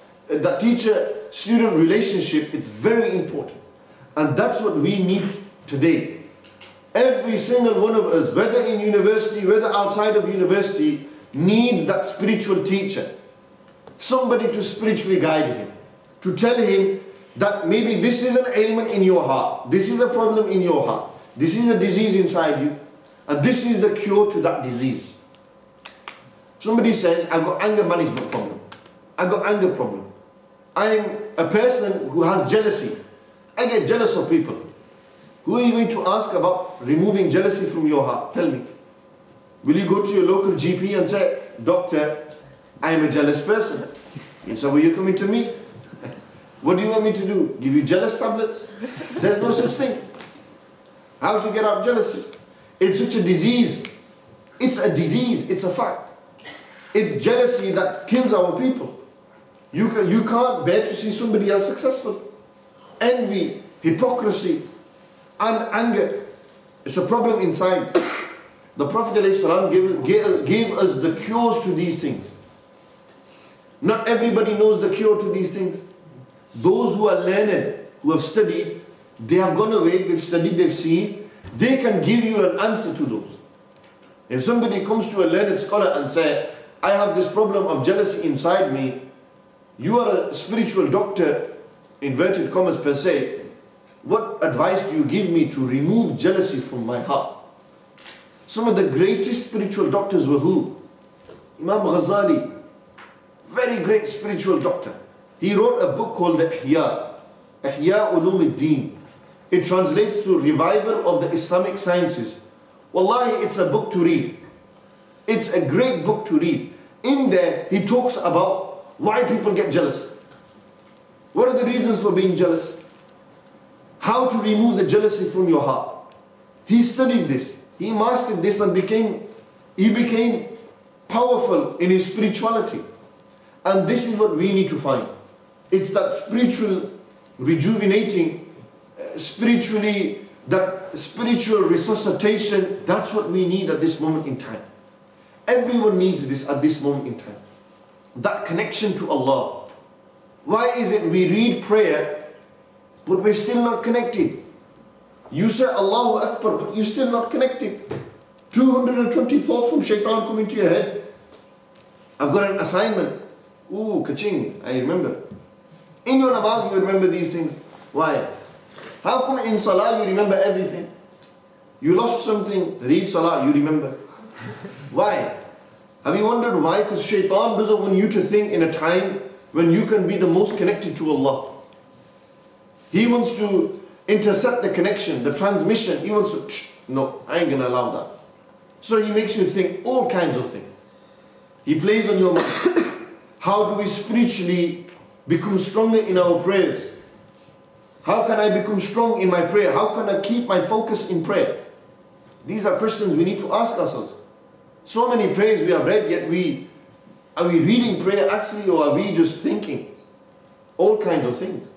relationship, it's very important. And that's what we need today. Every single one of us, whether in university, whether outside of university, needs that spiritual teacher. Somebody to spiritually guide him. To tell him that maybe this is an ailment in your heart. This is a problem in your heart. This is a disease inside you. And this is the cure to that disease. Somebody says, I've got anger management problem. I've got anger problem. I'm a person who has jealousy. I get jealous of people. Who are you going to ask about removing jealousy from your heart? Tell me. Will you go to your local GP and say, doctor, I am a jealous person? He said, well, you're coming to me. What do you want me to do? Give you jealous tablets? There's no such thing. How to get out of jealousy? It's such a disease. It's a disease. It's a fact. It's jealousy that kills our people. You can't bear to see somebody else successful. Envy, hypocrisy, and anger. It's a problem inside. The Prophet ﷺ gave us the cures to these things. Not everybody knows the cure to these things. Those who are learned, who have studied, they have gone away, they've studied, they've seen, they can give you an answer to those. If somebody comes to a learned scholar and says, I have this problem of jealousy inside me, you are a spiritual doctor, inverted commas per se, what advice do you give me to remove jealousy from my heart? Some of the greatest spiritual doctors were who? Imam Ghazali, very great spiritual doctor. He wrote a book called the Ihya Ulum al-Din. It translates to Revival of the Islamic Sciences. Wallahi, it's a book to read. It's a great book to read. In there, he talks about why people get jealous. What are the reasons for being jealous? How to remove the jealousy from your heart. He studied this. He mastered this and he became powerful in his spirituality. And this is what we need to find. It's that spiritual rejuvenating, that spiritual resuscitation. That's what we need at this moment in time. Everyone needs this at this moment in time. That connection to Allah. Why is it we read prayer, but we're still not connected? You say Allahu Akbar, but you're still not connected. 220 thoughts from shaitan come into your head. I've got an assignment. Ooh, kaching, I remember. In your namaz you remember these things. Why? How come in salah you remember everything? You lost something, read salah, you remember. Why? Have you wondered why? Because shaitan doesn't want you to think in a time when you can be the most connected to Allah. He wants to intercept the connection, the transmission. He wants to, no, I ain't going to allow that. So he makes you think all kinds of things. He plays on your mind. How do we spiritually become stronger in our prayers? How can I become strong in my prayer? How can I keep my focus in prayer? These are questions we need to ask ourselves. So many prayers we have read, yet are we reading prayer actually, or are we just thinking? All kinds of things.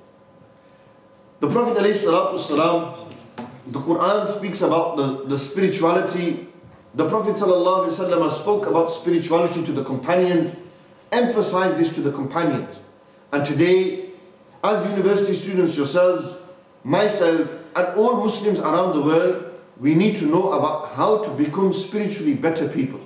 The Prophet ﷺ, the Quran speaks about the spirituality. The Prophet ﷺ spoke about spirituality to the companions, emphasized this to the companions. And today, as university students yourselves, myself, and all Muslims around the world, we need to know about how to become spiritually better people.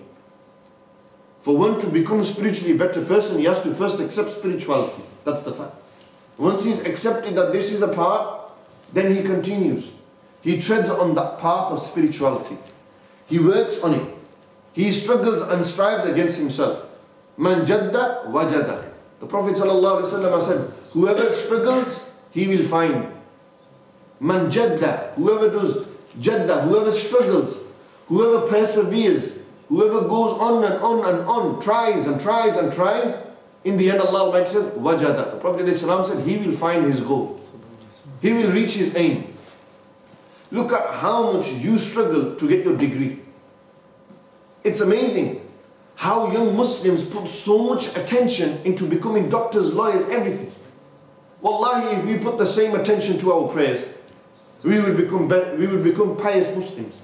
For one to become a spiritually better person, he has to first accept spirituality. That's the fact. Once he's accepted that this is a part, then he continues. He treads on that path of spirituality. He works on it. He struggles and strives against himself. Man jadda wajada. The Prophet ﷺ said, whoever struggles, he will find. Man jadda, whoever does jadda, whoever struggles, whoever perseveres, whoever goes on and on and on, tries and tries and tries, in the end Allah Almighty says, wajada. The Prophet ﷺ said, he will find his goal. He will reach his aim. Look at how much you struggle to get your degree. It's amazing how young Muslims put so much attention into becoming doctors, lawyers, everything. Wallahi, if we put the same attention to our prayers, we would become pious Muslims.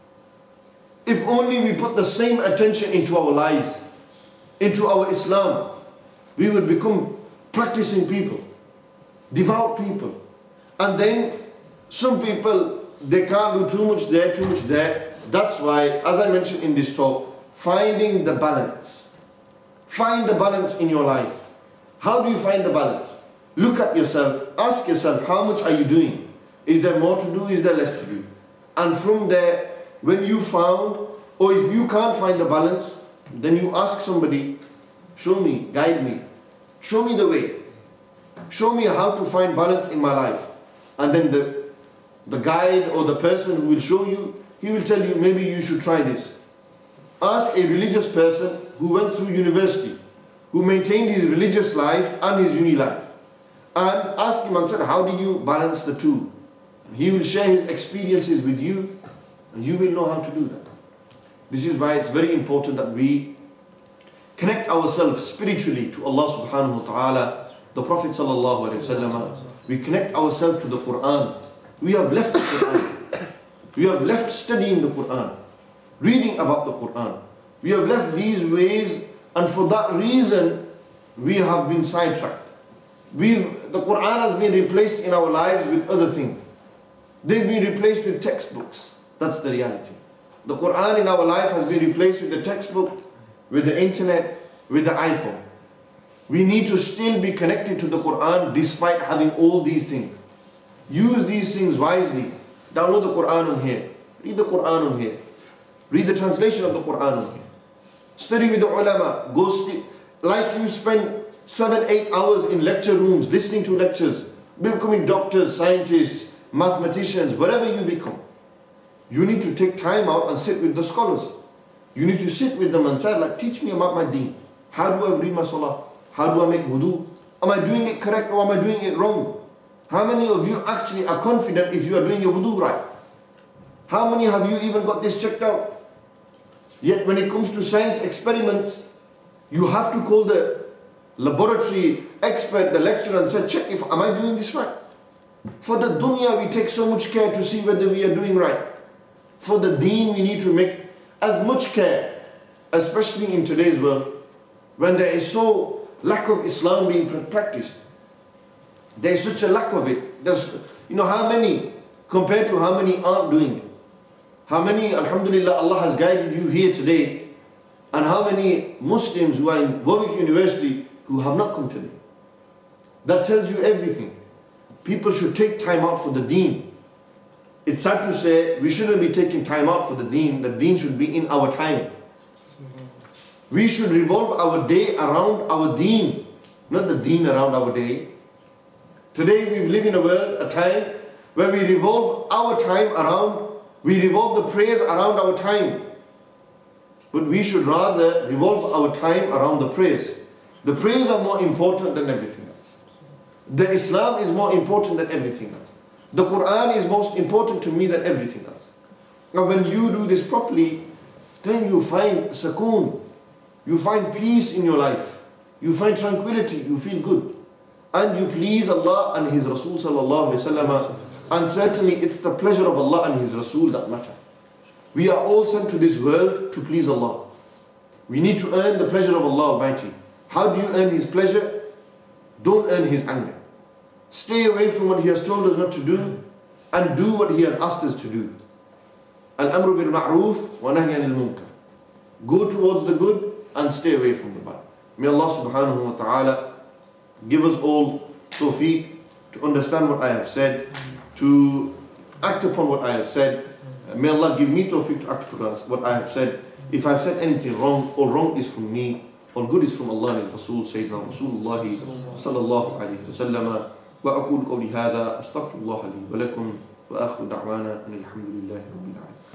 If only we put the same attention into our lives, into our Islam, we would become practicing people, devout people. And then some people, they can't do too much there, too much there. That's why, as I mentioned in this talk, finding the balance. Find the balance in your life. How do you find the balance? Look at yourself, ask yourself, how much are you doing? Is there more to do? Is there less to do? And from there, when you found, or if you can't find the balance, then you ask somebody, show me, guide me, show me the way. Show me how to find balance in my life. and then the guide or the person who will show you, he will tell you, maybe you should try this. Ask a religious person who went through university, who maintained his religious life and his uni life, and ask him and say, how did you balance the two? He will share his experiences with you, and you will know how to do that. This is why it's very important that we connect ourselves spiritually to Allah subhanahu wa ta'ala, the Prophet sallallahu alaihi wasallam. We connect ourselves to the Quran. We have left the Quran. We have left studying the Quran, reading about the Quran. We have left these ways, and for that reason, we have been sidetracked. The Quran has been replaced in our lives with other things. They've been replaced with textbooks. That's the reality. The Quran in our life has been replaced with the textbook, with the internet, with the iPhone. We need to still be connected to the Quran despite having all these things. Use these things wisely. Download the Quran on here. Read the Quran on here. Read the translation of the Quran on here. Study with the ulama. Go like you spend 7-8 hours in lecture rooms listening to lectures, becoming doctors, scientists, mathematicians, whatever you become. You need to take time out and sit with the scholars. You need to sit with them and say, like, teach me about my deen. How do I read my salah? How do I make wudu? Am I doing it correct or am I doing it wrong? How many of you actually are confident if you are doing your wudu right? How many have you even got this checked out? Yet when it comes to science experiments, you have to call the laboratory expert, the lecturer, and say, check if am I doing this right? For the dunya, we take so much care to see whether we are doing right. For the deen, we need to make as much care, especially in today's world, when there is so lack of Islam being practiced. There is such a lack of it. There's, how many, compared to how many aren't doing it? How many, alhamdulillah, Allah has guided you here today, and how many Muslims who are in Warwick University who have not come today? That tells you everything. People should take time out for the deen. It's sad to say we shouldn't be taking time out for the deen. The deen should be in our time. We should revolve our day around our deen, not the deen around our day. Today we live in a world, a time where we revolve our time around, we revolve the prayers around our time. But we should rather revolve our time around the prayers. The prayers are more important than everything else. The Islam is more important than everything else. The Quran is most important to me than everything else. Now when you do this properly, then you find sakoon, you find peace in your life, you find tranquility, you feel good. And you please Allah and His Rasul sallallahu alaihi wasallam. And certainly it's the pleasure of Allah and His Rasul that matter. We are all sent to this world to please Allah. We need to earn the pleasure of Allah Almighty. How do you earn His pleasure? Don't earn His anger. Stay away from what He has told us not to do, and do what He has asked us to do. Al-amru bil ma'roof wa nahy anil munkar. Go towards the good and stay away from the bad. May Allah subhanahu wa ta'ala give us all tawfiq to understand what I have said, to act upon what I have said. May Allah give me tawfiq to act upon what I have said. If I have said anything wrong, all wrong is from me, all good is from Allah and Rasul, Sayyidina Rasulullah sallallahu alayhi wa sallam. وأقول قولي هذا أستغفر الله لي ولكم وآخر دعوانا أن الحمد لله رب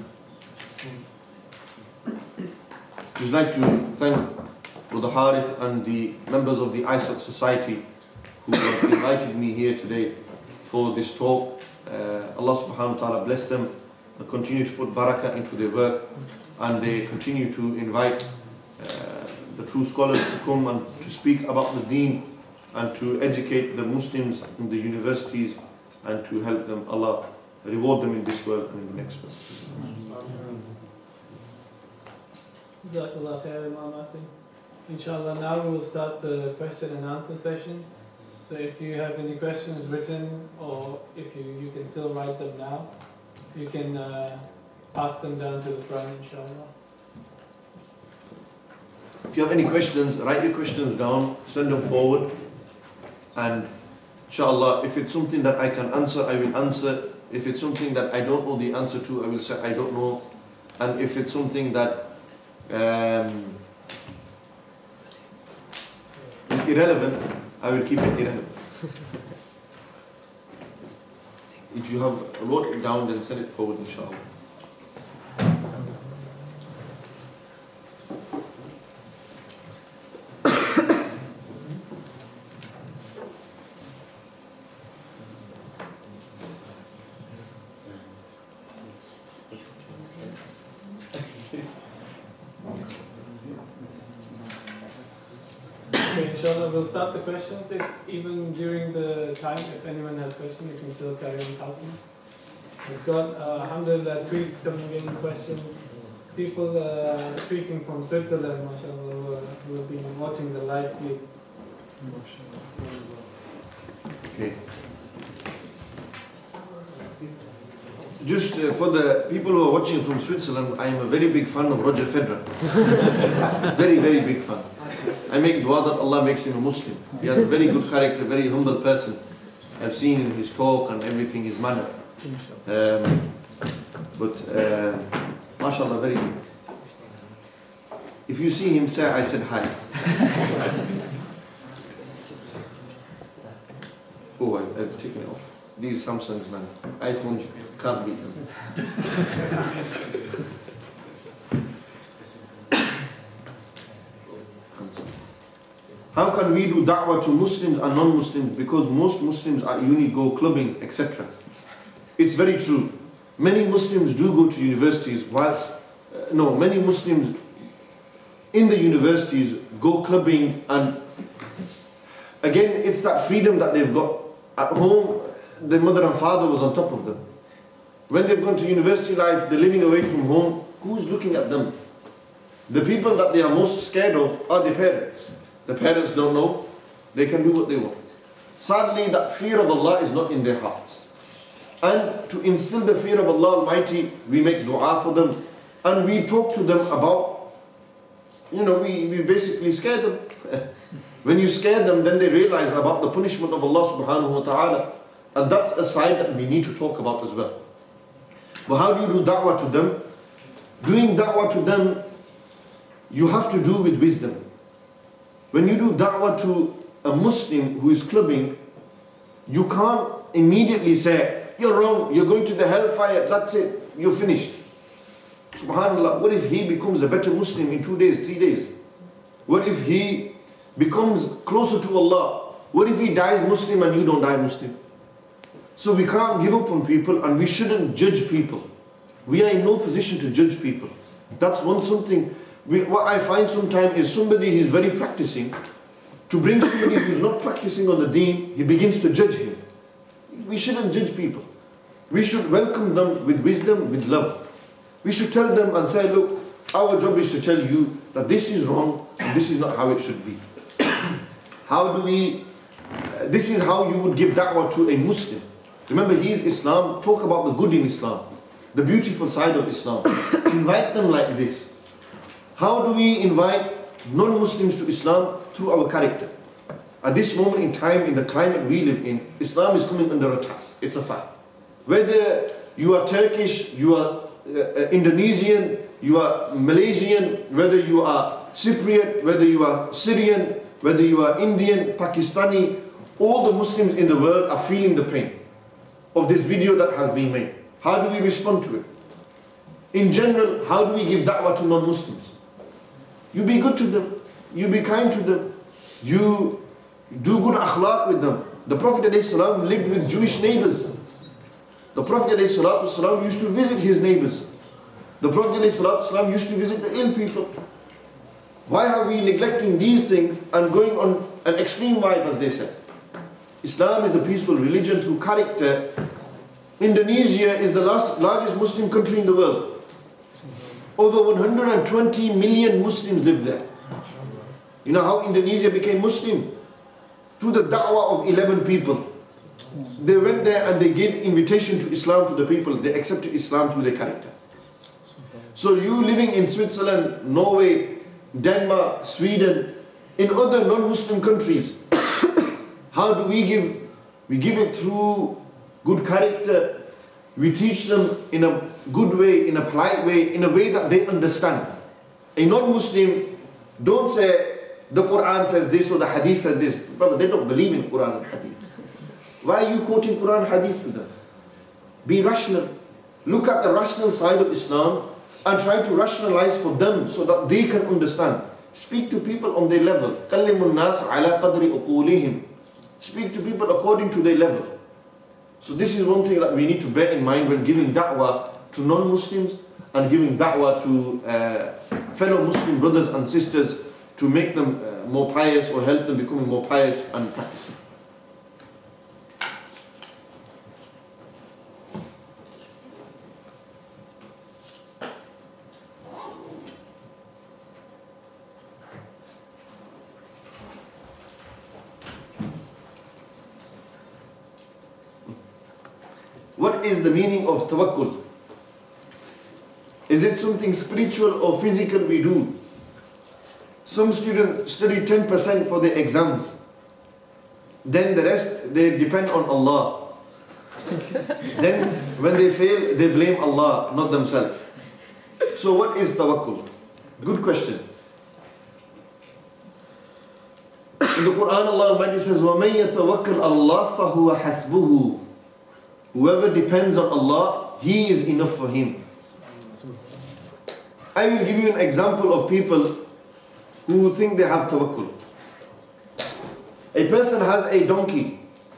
العالمين. I'd like to thank Brother Harith and the members of the ISAT Society who have invited me here today for this talk. Allah subhanahu wa ta'ala bless them and continue to put barakah into their work, and they continue to invite the true scholars to come and to speak about the deen and to educate the Muslims in the universities and to help them. Allah reward them in this world and in the next world. Jazakallah khair, Imam Asim. Inshallah, now we will start the question and answer session. So if you have any questions written, or if you can still write them now, you can pass them down to the front, inshallah. If you have any questions, write your questions down, send them forward, and inshallah, if it's something that I can answer, I will answer. If it's something that I don't know the answer to, I will say I don't know. And if it's something that is irrelevant, I will keep it irrelevant. If you have wrote it down, then send it forward, inshallah. Okay, inshallah, we'll start the questions. Even during the time, if anyone has questions, you can still carry on asking. We've got, alhamdulillah, tweets coming in, questions. People tweeting from Switzerland, mashallah, who have been watching the live feed. Okay. Just for the people who are watching from Switzerland, I am a very big fan of Roger Federer. Very, very big fan. I make dua that Allah makes him a Muslim. He has a very good character, very humble person. I've seen in his talk and everything, his manner. MashaAllah, very good. If you see him, say I said hi. Oh, I've taken it off. These Samsungs, man. iPhones can't beat them. How can we do da'wah to Muslims and non-Muslims? Because most Muslims at uni go clubbing, etc. It's very true. Many Muslims do go to universities, whilst many Muslims in the universities go clubbing, and again, it's that freedom that they've got. At home, their mother and father was on top of them. When they've gone to university life, they're living away from home. Who's looking at them? The people that they are most scared of are their parents. The parents don't know. They can do what they want. Sadly, that fear of Allah is not in their hearts. And to instill the fear of Allah Almighty, we make dua for them. And we talk to them about, we basically scare them. When you scare them, then they realize about the punishment of Allah subhanahu wa ta'ala. And that's a side that we need to talk about as well. But how do you do da'wah to them? Doing da'wah to them, you have to do with wisdom. When you do da'wah to a Muslim who is clubbing, you can't immediately say, you're wrong, you're going to the hellfire, that's it, you're finished. Subhanallah, what if he becomes a better Muslim in 2 days, 3 days? What if he becomes closer to Allah? What if he dies Muslim and you don't die Muslim? So we can't give up on people, and we shouldn't judge people. We are in no position to judge people. That's something. What I find sometimes is somebody who's very practicing, to bring somebody who's not practicing on the deen, he begins to judge him. We shouldn't judge people. We should welcome them with wisdom, with love. We should tell them and say, look, our job is to tell you that this is wrong and this is not how it should be. This is how you would give da'wah to a Muslim. Remember, he is Islam. Talk about the good in Islam, the beautiful side of Islam. Invite them like this. How do we invite non-Muslims to Islam? Through our character. At this moment in time, in the climate we live in, Islam is coming under attack. It's a fact. Whether you are Turkish, you are Indonesian, you are Malaysian, whether you are Cypriot, whether you are Syrian, whether you are Indian, Pakistani, all the Muslims in the world are feeling the pain of this video that has been made. How do we respond to it? In general, how do we give da'wah to non-Muslims? You be good to them. You be kind to them. You do good akhlaq with them. The Prophet ﷺ lived with Jewish neighbors. The Prophet ﷺ used to visit his neighbors. The Prophet ﷺ used to visit the ill people. Why are we neglecting these things and going on an extreme vibe, as they said? Islam is a peaceful religion through character. Indonesia is the largest Muslim country in the world. Over 120 million Muslims live there. You know how Indonesia became Muslim? Through the da'wah of 11 people. They went there and they gave invitation to Islam to the people. They accepted Islam through their character. So you living in Switzerland, Norway, Denmark, Sweden, in other non-Muslim countries, how do we give? We give it through good character. We teach them in a good way, in a polite way, in a way that they understand. A non-Muslim, don't say the Quran says this or the Hadith says this. Brother, they don't believe in Quran and Hadith. Why are you quoting Quran and Hadith with them? Be rational. Look at the rational side of Islam and try to rationalize for them so that they can understand. Speak to people on their level. كَلِّمُ النَّاسَ عَلَى قَدْرِ أُقُولِهِمْ. Speak to people according to their level. So this is one thing that we need to bear in mind when giving da'wah to non-Muslims and giving da'wah to fellow Muslim brothers and sisters to make them more pious or help them becoming more pious and practicing. What is the meaning of tawakkul? Is it something spiritual or physical we do? Some students study 10% for their exams. Then the rest, they depend on Allah. Then when they fail, they blame Allah, not themselves. So what is tawakkul? Good question. In the Quran, Allah Almighty says, وَمَن يَتَوَكَّلْ اللَّهَ فَهُوَ حَسْبُهُ. Whoever depends on Allah, He is enough for him. I will give you an example of people who think they have tawakkul. A person has a donkey.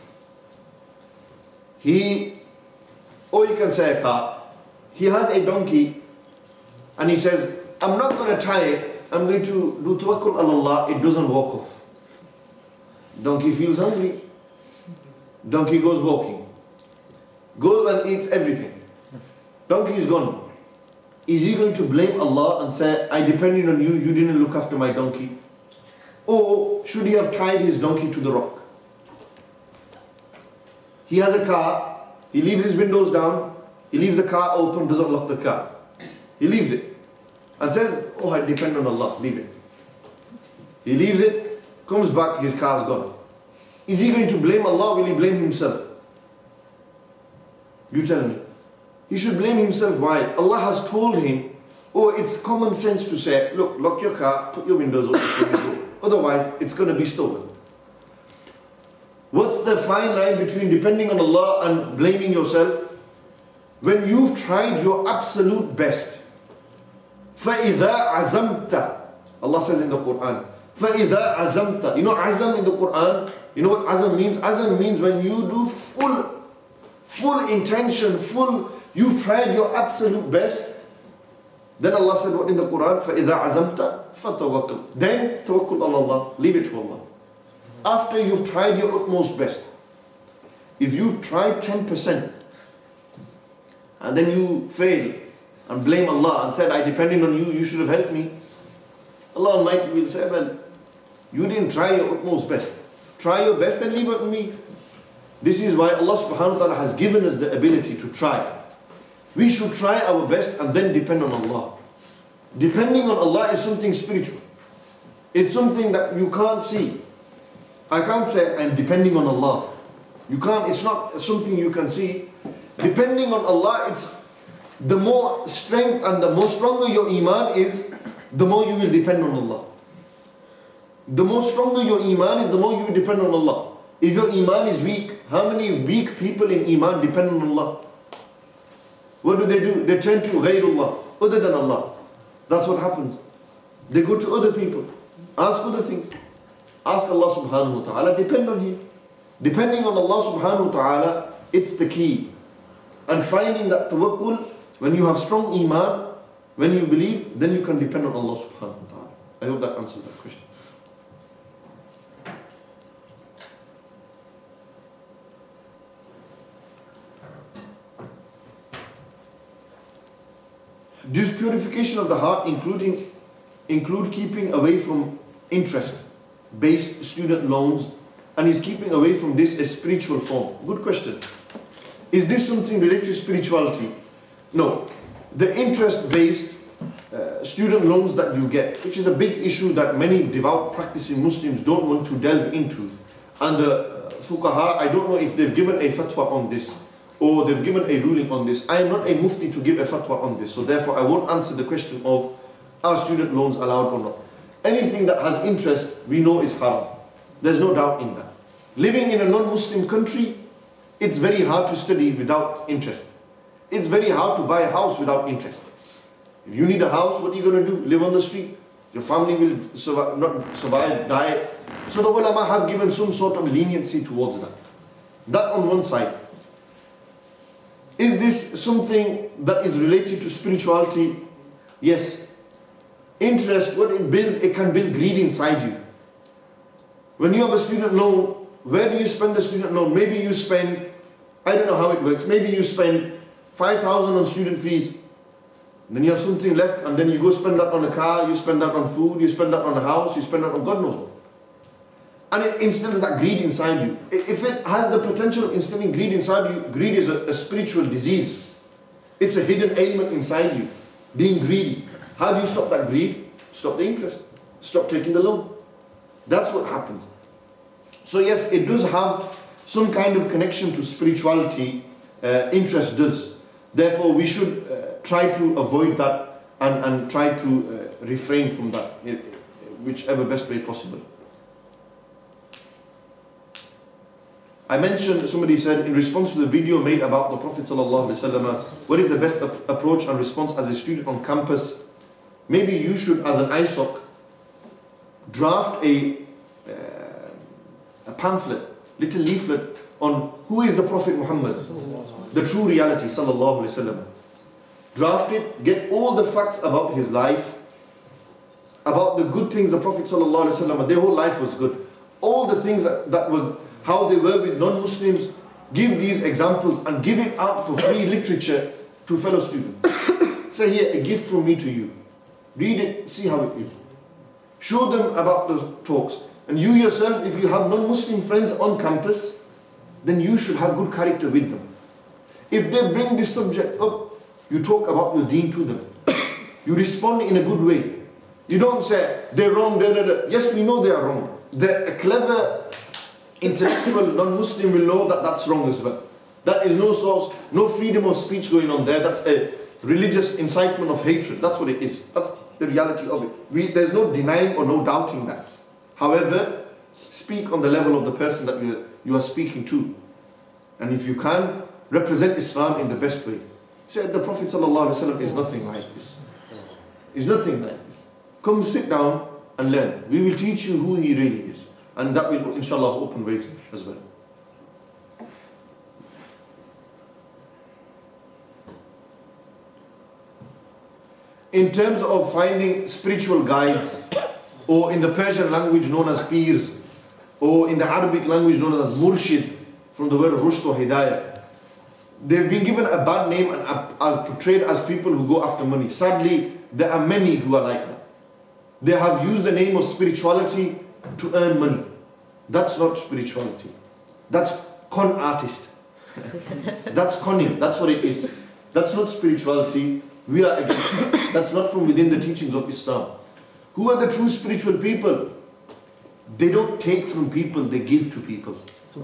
Or you can say a car. He has a donkey and he says, I'm not going to tie it, I'm going to do tawakkul on Allah, it doesn't walk off. Donkey feels hungry. Donkey goes walking. Goes and eats everything. Donkey is gone. Is he going to blame Allah and say, I depended on you, you didn't look after my donkey? Or should he have tied his donkey to the rock? He has a car, he leaves his windows down, he leaves the car open, doesn't lock the car. He leaves it and says, oh, I depend on Allah, leave it. He leaves it, comes back, his car's gone. Is he going to blame Allah or will he blame himself? You tell me. He should blame himself. Why? Allah has told him, oh, it's common sense to say, look, lock your car, put your windows open, otherwise it's going to be stolen. What's the fine line between depending on Allah and blaming yourself? When you've tried your absolute best, فَإِذَا عَزَمْتَ, Allah says in the Quran, فَإِذَا عَزَمْتَ. You know azam in the Quran? You know what azam means? Azam means when you do full intention, you've tried your absolute best. Then Allah said what in the Quran? فَإِذَا عَزَمْتَ فَتَوَكَّلْ. Then tawakkul on Allah. Leave it to Allah. After you've tried your utmost best. If you've tried 10% and then you fail and blame Allah and said, I depended on you, you should have helped me. Allah Almighty will say, well, you didn't try your utmost best. Try your best and leave it on me. This is why Allah subhanahu wa ta'ala has given us the ability to try. We should try our best and then depend on Allah. Depending on Allah is something spiritual. It's something that you can't see. I can't say I'm depending on Allah. You can't, it's not something you can see. Depending on Allah, it's the more strength and the more stronger your iman is, the more you will depend on Allah. The more stronger your iman is, the more you will depend on Allah. If your iman is weak, how many weak people in iman depend on Allah? What do? They turn to ghayrullah, other than Allah. That's what happens. They go to other people, ask other things. Ask Allah subhanahu wa ta'ala, depend on Him. Depending on Allah subhanahu wa ta'ala, it's the key. And finding that tawakkul, when you have strong iman, when you believe, then you can depend on Allah subhanahu wa ta'ala. I hope that answers that question. Does purification of the heart include keeping away from interest-based student loans, and is keeping away from this a spiritual form? Good question. Is this something related to spirituality? No. The interest-based student loans that you get, which is a big issue that many devout practicing Muslims don't want to delve into. And the fuqaha, I don't know if they've given a fatwa on this, or they've given a ruling on this. I am not a mufti to give a fatwa on this, so therefore I won't answer the question of are student loans allowed or not. Anything that has interest, we know is haram. There's no doubt in that. Living in a non-Muslim country, it's very hard to study without interest. It's very hard to buy a house without interest. If you need a house, what are you going to do? Live on the street? Your family will survive, not survive, die. So the ulama have given some sort of leniency towards that. That on one side. Is this something that is related to spirituality? Yes. Interest, what it builds, it can build greed inside you. When you have a student loan, where do you spend the student loan? Maybe you spend, I don't know how it works, maybe you spend 5,000 on student fees. Then you have something left, and then you go spend that on a car, you spend that on food, you spend that on a house, you spend that on God knows what. And it instills that greed inside you. If it has the potential of instilling greed inside you, greed is a spiritual disease. It's a hidden ailment inside you, being greedy. How do you stop that greed? Stop the interest. Stop taking the loan. That's what happens. So yes, it does have some kind of connection to spirituality. Interest does. Therefore, we should try to avoid that and try to refrain from that, whichever best way possible. I mentioned, somebody said, in response to the video made about the Prophet ﷺ, what is the best approach and response as a student on campus? Maybe you should, as an ISOC, draft a pamphlet, little leaflet on who is the Prophet Muhammad, the true reality, sallallahu alaihi wasallam. Draft it, get all the facts about his life, about the good things the Prophet sallallahu alaihi wasallam, their whole life was good. All the things that were, how they were with non-Muslims, give these examples and give it out for free literature to fellow students. Say, here, a gift from me to you. Read it, see how it is. Show them about the talks. And you yourself, if you have non-Muslim friends on campus, then you should have good character with them. If they bring this subject up, you talk about your deen to them. You respond in a good way. You don't say, they're wrong, Yes, we know they are wrong. A clever, intellectual non-Muslim will know that that's wrong as well. That is no source, no freedom of speech going on there. That's a religious incitement of hatred. That's what it is. That's the reality of it. There's no denying or no doubting that. However, speak on the level of the person that you are speaking to. And if you can, represent Islam in the best way. Say, the Prophet ﷺ is nothing like this. Is nothing like this. Come sit down and learn. We will teach you who he really is. And that will, inshallah, open ways as well. In terms of finding spiritual guides, or in the Persian language known as peers, or in the Arabic language known as murshid, from the word rushd or hidayah, they've been given a bad name and are portrayed as people who go after money. Sadly, there are many who are like that. They have used the name of spirituality to earn money. That's not spirituality. That's con artist. That's conning. That's what it is. That's not spirituality. We are against that. That's not from within the teachings of Islam. Who are the true spiritual people? They don't take from people, they give to people.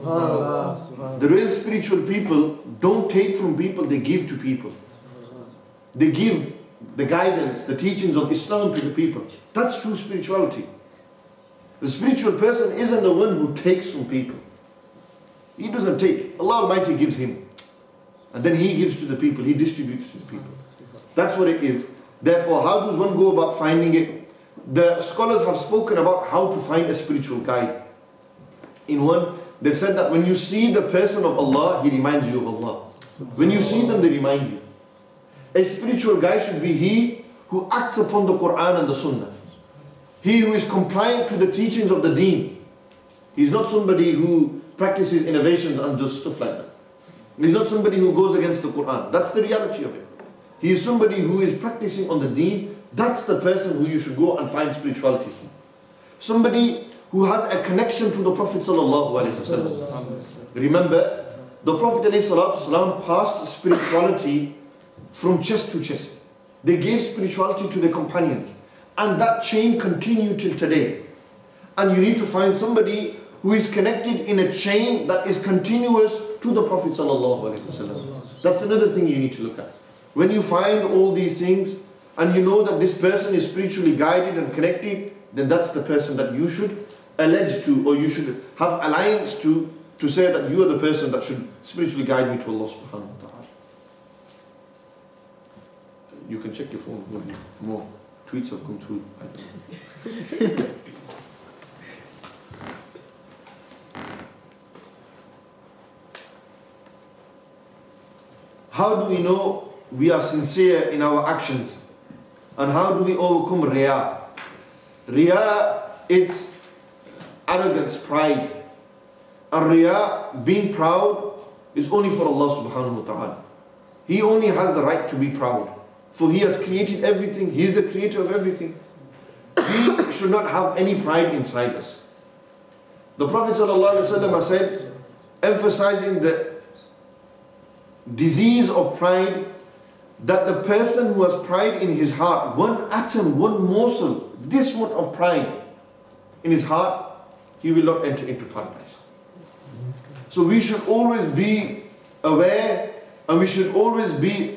The real spiritual people don't take from people, they give to people. They give the guidance, the teachings of Islam to the people. That's true spirituality. The spiritual person isn't the one who takes from people. He doesn't take. Allah Almighty gives him. And then he gives to the people, he distributes to the people. That's what it is. Therefore, how does one go about finding it? The scholars have spoken about how to find a spiritual guide. In one, they've said that when you see the person of Allah, he reminds you of Allah. When you see them, they remind you. A spiritual guide should be he who acts upon the Quran and the Sunnah. He who is compliant to the teachings of the deen. He's not somebody who practices innovations and does stuff like that. He's not somebody who goes against the Quran. That's the reality of it. He is somebody who is practicing on the deen. That's the person who you should go and find spirituality from. Somebody who has a connection to the Prophet ﷺ. Remember, the Prophet ﷺ passed spirituality from chest to chest. They gave spirituality to their companions. And that chain continued till today. And you need to find somebody who is connected in a chain that is continuous to the Prophet ﷺ. That's another thing you need to look at. When you find all these things, and you know that this person is spiritually guided and connected, then that's the person that you should allege to, or you should have alliance to say that you are the person that should spiritually guide me to Allah subhanahu wa ta'ala. You can check your phone. Maybe more tweets have come through. I don't know. How do we know we are sincere in our actions? And how do we overcome riya? Riya, it's arrogance, pride. And riya, being proud, is only for Allah subhanahu wa ta'ala. He only has the right to be proud. For He has created everything. He is the creator of everything. We should not have any pride inside us. The Prophet sallallahu alaihi wasallam has said, emphasizing the disease of pride, that the person who has pride in his heart, one atom, one morsel, this much of pride in his heart, he will not enter into paradise. So we should always be aware, and we should always be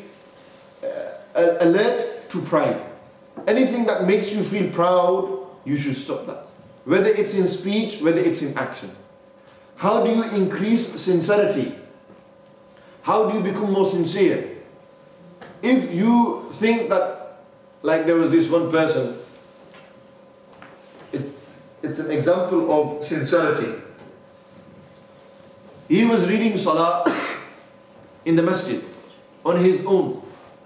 alert to pride. Anything that makes you feel proud, you should stop that. Whether it's in speech, whether it's in action. How do you increase sincerity? How do you become more sincere? If you think that, like there was this one person, it's an example of sincerity. He was reading Salah in the masjid on his own.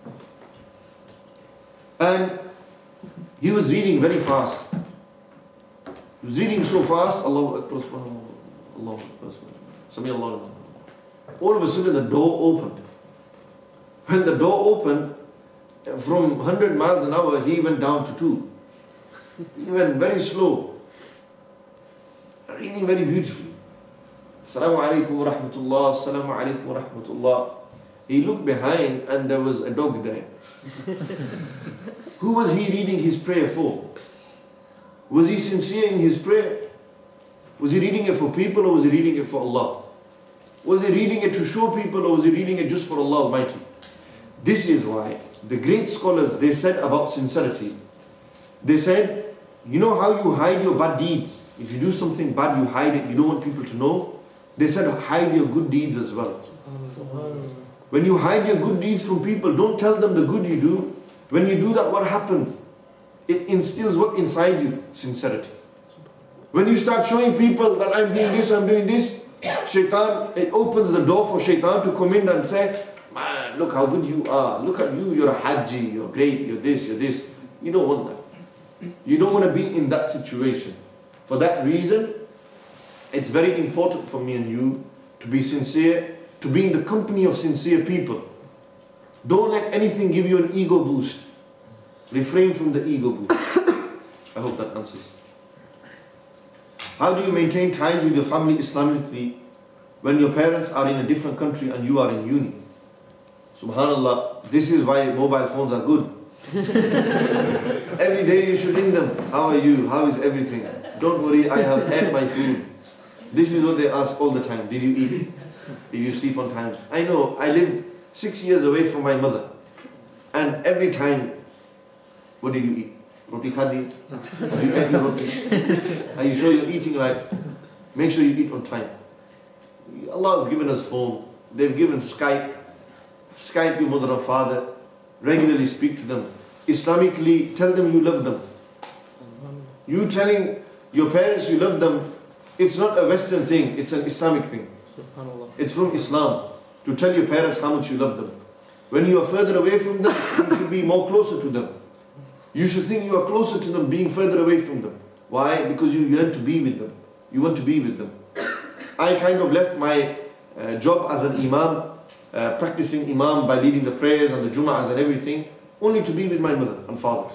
And he was reading very fast. He was reading so fast, Allahu Akbar, Allahu Akbar, Sami Allahu. All of a sudden the door opened. When the door opened, from 100 miles an hour, he went down to 2. He went very slow. Reading very beautifully. Assalamu alaikum wa rahmatullah, assalamu alaikum wa rahmatullah. He looked behind and there was a dog there. Who was he reading his prayer for? Was he sincere in his prayer? Was he reading it for people or was he reading it for Allah? Was he reading it to show people or was he reading it just for Allah Almighty? This is why the great scholars, they said about sincerity. They said, you know how you hide your bad deeds? If you do something bad, you hide it. You don't want people to know. They said, hide your good deeds as well. When you hide your good deeds from people, don't tell them the good you do. When you do that, what happens? It instills what inside you? Sincerity. When you start showing people that I'm doing this, I'm doing this, shaitan, it opens the door for shaitan to come in and say, man, look how good you are. Look at you, you're a haji, you're great, you're this, you're this. You don't want that. You don't want to be in that situation. For that reason, it's very important for me and you to be sincere, to be in the company of sincere people. Don't let anything give you an ego boost. Refrain from the ego boost. I hope that answers. How do you maintain ties with your family Islamically when your parents are in a different country and you are in uni? Subhanallah, this is why mobile phones are good. Every day you should ring them. How are you? How is everything? Don't worry, I have had my food. This is what they ask all the time. Did you eat? Did you sleep on time? I know, I lived 6 years away from my mother. And every time, what did you eat? Roti khadi? Have you ate your roti? Are you sure you're eating right? Make sure you eat on time. Allah has given us phone. They've given Skype. Skype your mother and father. Regularly speak to them. Islamically, tell them you love them. You telling your parents you love them, it's not a Western thing, it's an Islamic thing. It's from Islam. To tell your parents how much you love them. When you are further away from them, you should be more closer to them. You should think you are closer to them being further away from them. Why? Because you yearn to be with them. You want to be with them. I kind of left my job as an imam, practicing imam by leading the prayers and the Jum'ahs and everything, only to be with my mother and father.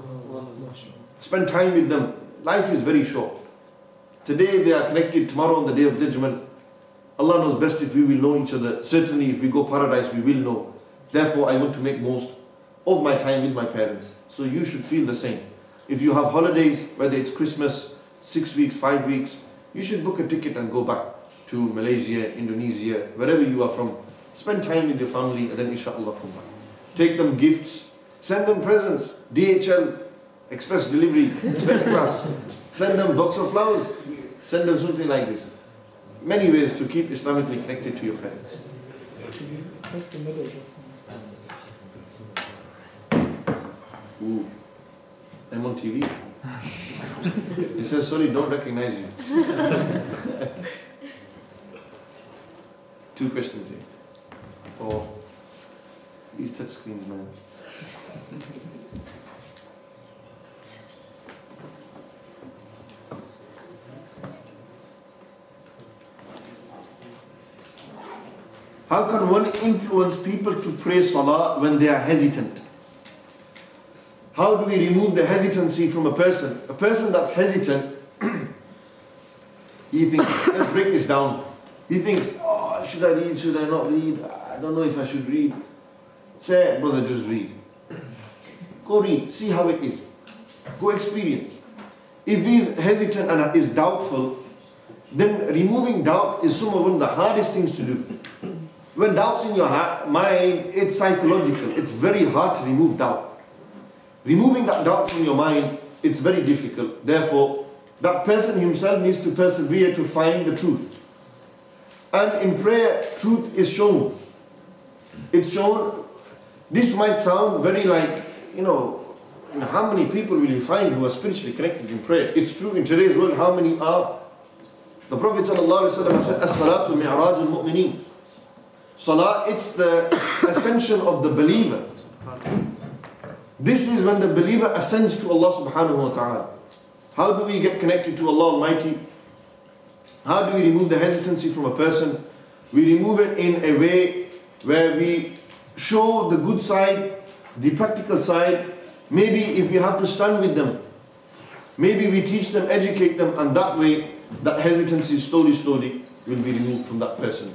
Spend time with them. Life is very short. Today they are connected, tomorrow on the Day of Judgment, Allah knows best if we will know each other. Certainly if we go paradise, we will know. Therefore I want to make most of my time with my parents. So you should feel the same. If you have holidays, whether it's Christmas, 6 weeks, 5 weeks, you should book a ticket and go back to Malaysia, Indonesia, wherever you are from. Spend time with your family and then inshallah come back. Take them gifts, send them presents, DHL, express delivery, first class. Send them box of flowers, send them something like this. Many ways to keep Islamically connected to your parents. Ooh, I'm on TV. He says, sorry, don't recognize you. 2 questions here. Oh, these touch screens, man. How can one influence people to pray salah when they are hesitant? How do we remove the hesitancy from a person? A person that's hesitant, he thinks, let's break this down. He thinks, oh, should I read, should I not read? I don't know if I should read. Say, brother, just read. Go read, see how it is. Go experience. If he's hesitant and is doubtful, then removing doubt is one of the hardest things to do. When doubt's in your mind, it's psychological. It's very hard to remove doubt. Removing that doubt from your mind, it's very difficult. Therefore, that person himself needs to persevere to find the truth. And in prayer, truth is shown. It's shown. This might sound very like, how many people will you find who are spiritually connected in prayer? It's true in today's world, how many are? The Prophet ﷺ said, As-salatu mi'raj al-mu'mineen. Salah, it's the ascension of the believer. This is when the believer ascends to Allah subhanahu wa ta'ala. How do we get connected to Allah Almighty? How do we remove the hesitancy from a person? We remove it in a way where we show the good side, the practical side. Maybe if we have to stand with them, maybe we teach them, educate them, and that way that hesitancy slowly will be removed from that person.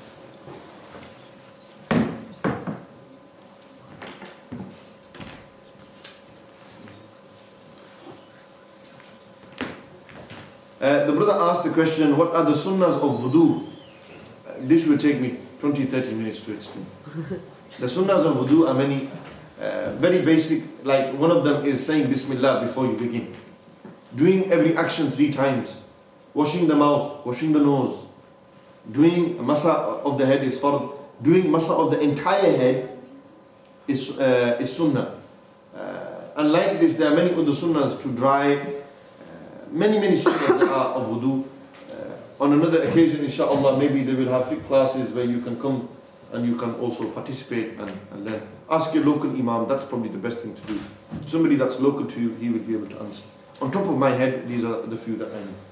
The brother asked the question, what are the sunnahs of wudu? This will take me 20-30 minutes to explain. The sunnahs of wudu are many, very basic, like one of them is saying Bismillah before you begin. Doing every action 3 times. Washing the mouth, washing the nose. Doing masa of the head is fard. Doing masa of the entire head is sunnah. And like this, there are many other sunnahs to dry. Many sunnahs there are of wudu. On another occasion, inshallah, maybe they will have fiqh classes where you can come and you can also participate and learn. Ask your local imam, that's probably the best thing to do. Somebody that's local to you, he will be able to answer. On top of my head, these are the few that I know.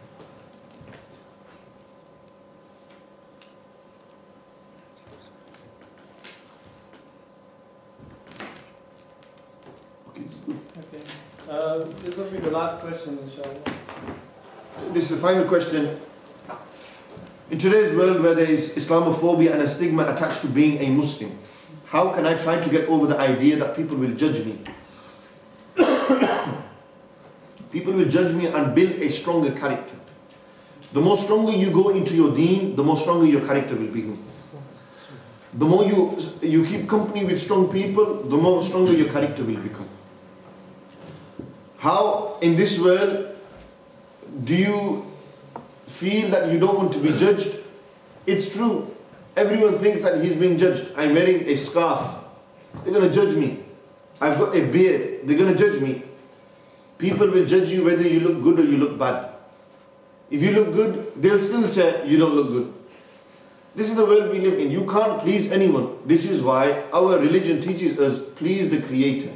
Okay. This will be the last question, inshallah. This is the final question. In today's world where there is Islamophobia and a stigma attached to being a Muslim, how can I try to get over the idea that people will judge me? People will judge me and build a stronger character. The more stronger you go into your deen, the more stronger your character will become. The more you keep company with strong people, the more stronger your character will become. How in this world do you feel that you don't want to be judged? It's true. Everyone thinks that he's being judged. I'm wearing a scarf. They're going to judge me. I've got a beard. They're going to judge me. People will judge you whether you look good or you look bad. If you look good, they'll still say you don't look good. This is the world we live in. You can't please anyone. This is why our religion teaches us, please the Creator.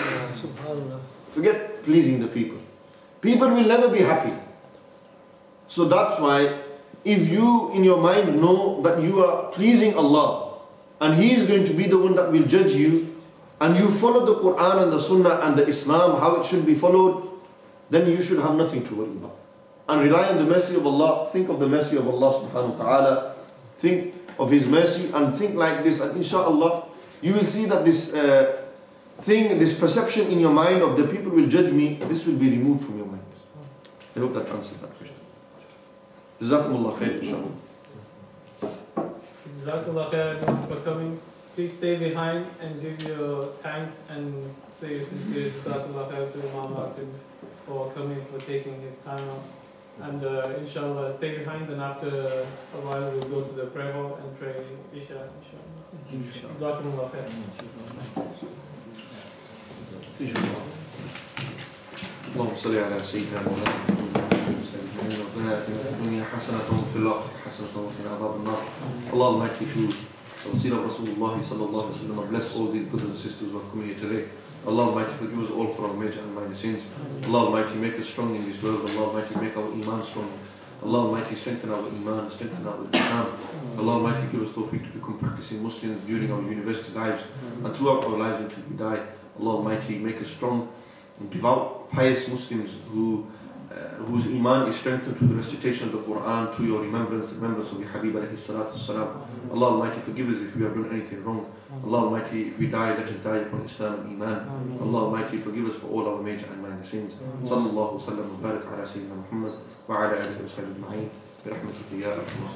Forget pleasing the people. People will never be happy. So that's why, if you in your mind know that you are pleasing Allah, and He is going to be the one that will judge you, and you follow the Quran and the Sunnah and the Islam, how it should be followed, then you should have nothing to worry about. And rely on the mercy of Allah. Think of the mercy of Allah subhanahu wa ta'ala. Think of His mercy and think like this, and inshallah, you will see that this this perception in your mind of the people will judge me, this will be removed from your mind. I hope that answers that question. Jazakumullah khair, inshallah. Jazakallah khair for coming. Please stay behind and give your thanks and say your sincere Jazakallah khair to Imam Asim for coming, for taking his time out. And inshallah, stay behind, and after a while we'll go to the prayer hall and pray Isha, inshallah. Jazakumullah khair. اللهم صل على سيدنا مولانا ربنا آتنا في الدنيا حسنة وفي الآخرة حسنة وقنا عذاب النار. Allah Almighty, through the Wasila of Rasulullah sallallahu alaihi wasallam, bless all these brothers and sisters who have come here today. Allah Almighty, forgive us all for our major and minor sins. Allah Almighty, make us strong in this world. Allah Almighty, make our iman strong. Allah Almighty, strengthen our iman, strengthen our Islam. Allah Almighty, give us tawfiq to become practicing Muslims during our university lives and throughout our lives until we die. Allah Almighty, make us strong and devout, pious Muslims whose iman is strengthened through the recitation of the Quran, through your remembrance of your Habib alayhi salatu wasalam. Allah Almighty, forgive us if we have done anything wrong. Allah Almighty, if we die, let us die upon Islam and Iman. Allah Almighty, forgive us for all our major and minor sins. Sallallahu wa sallam wa barak ala Sayyidina Muhammad wa ala alihi wa sallam ajma'in. Bi rahmatika ya arhamar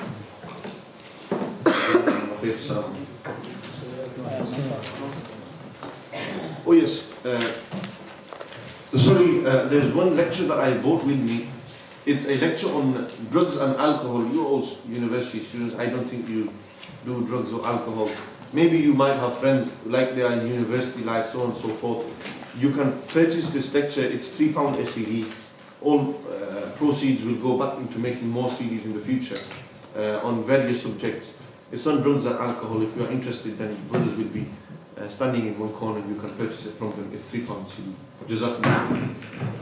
rahimin. Oh yes, there's one lecture that I brought with me. It's a lecture on drugs and alcohol. You're all university students. I don't think you do drugs or alcohol. Maybe you might have friends like they are in university, like so on and so forth. You can purchase this lecture. It's £3 a CD. All proceeds will go back into making more CDs in the future on various subjects. It's on drugs and alcohol. If you are interested, then brothers will be standing in one corner. You can purchase it from them. It's £3 a CD. Jazakumullah.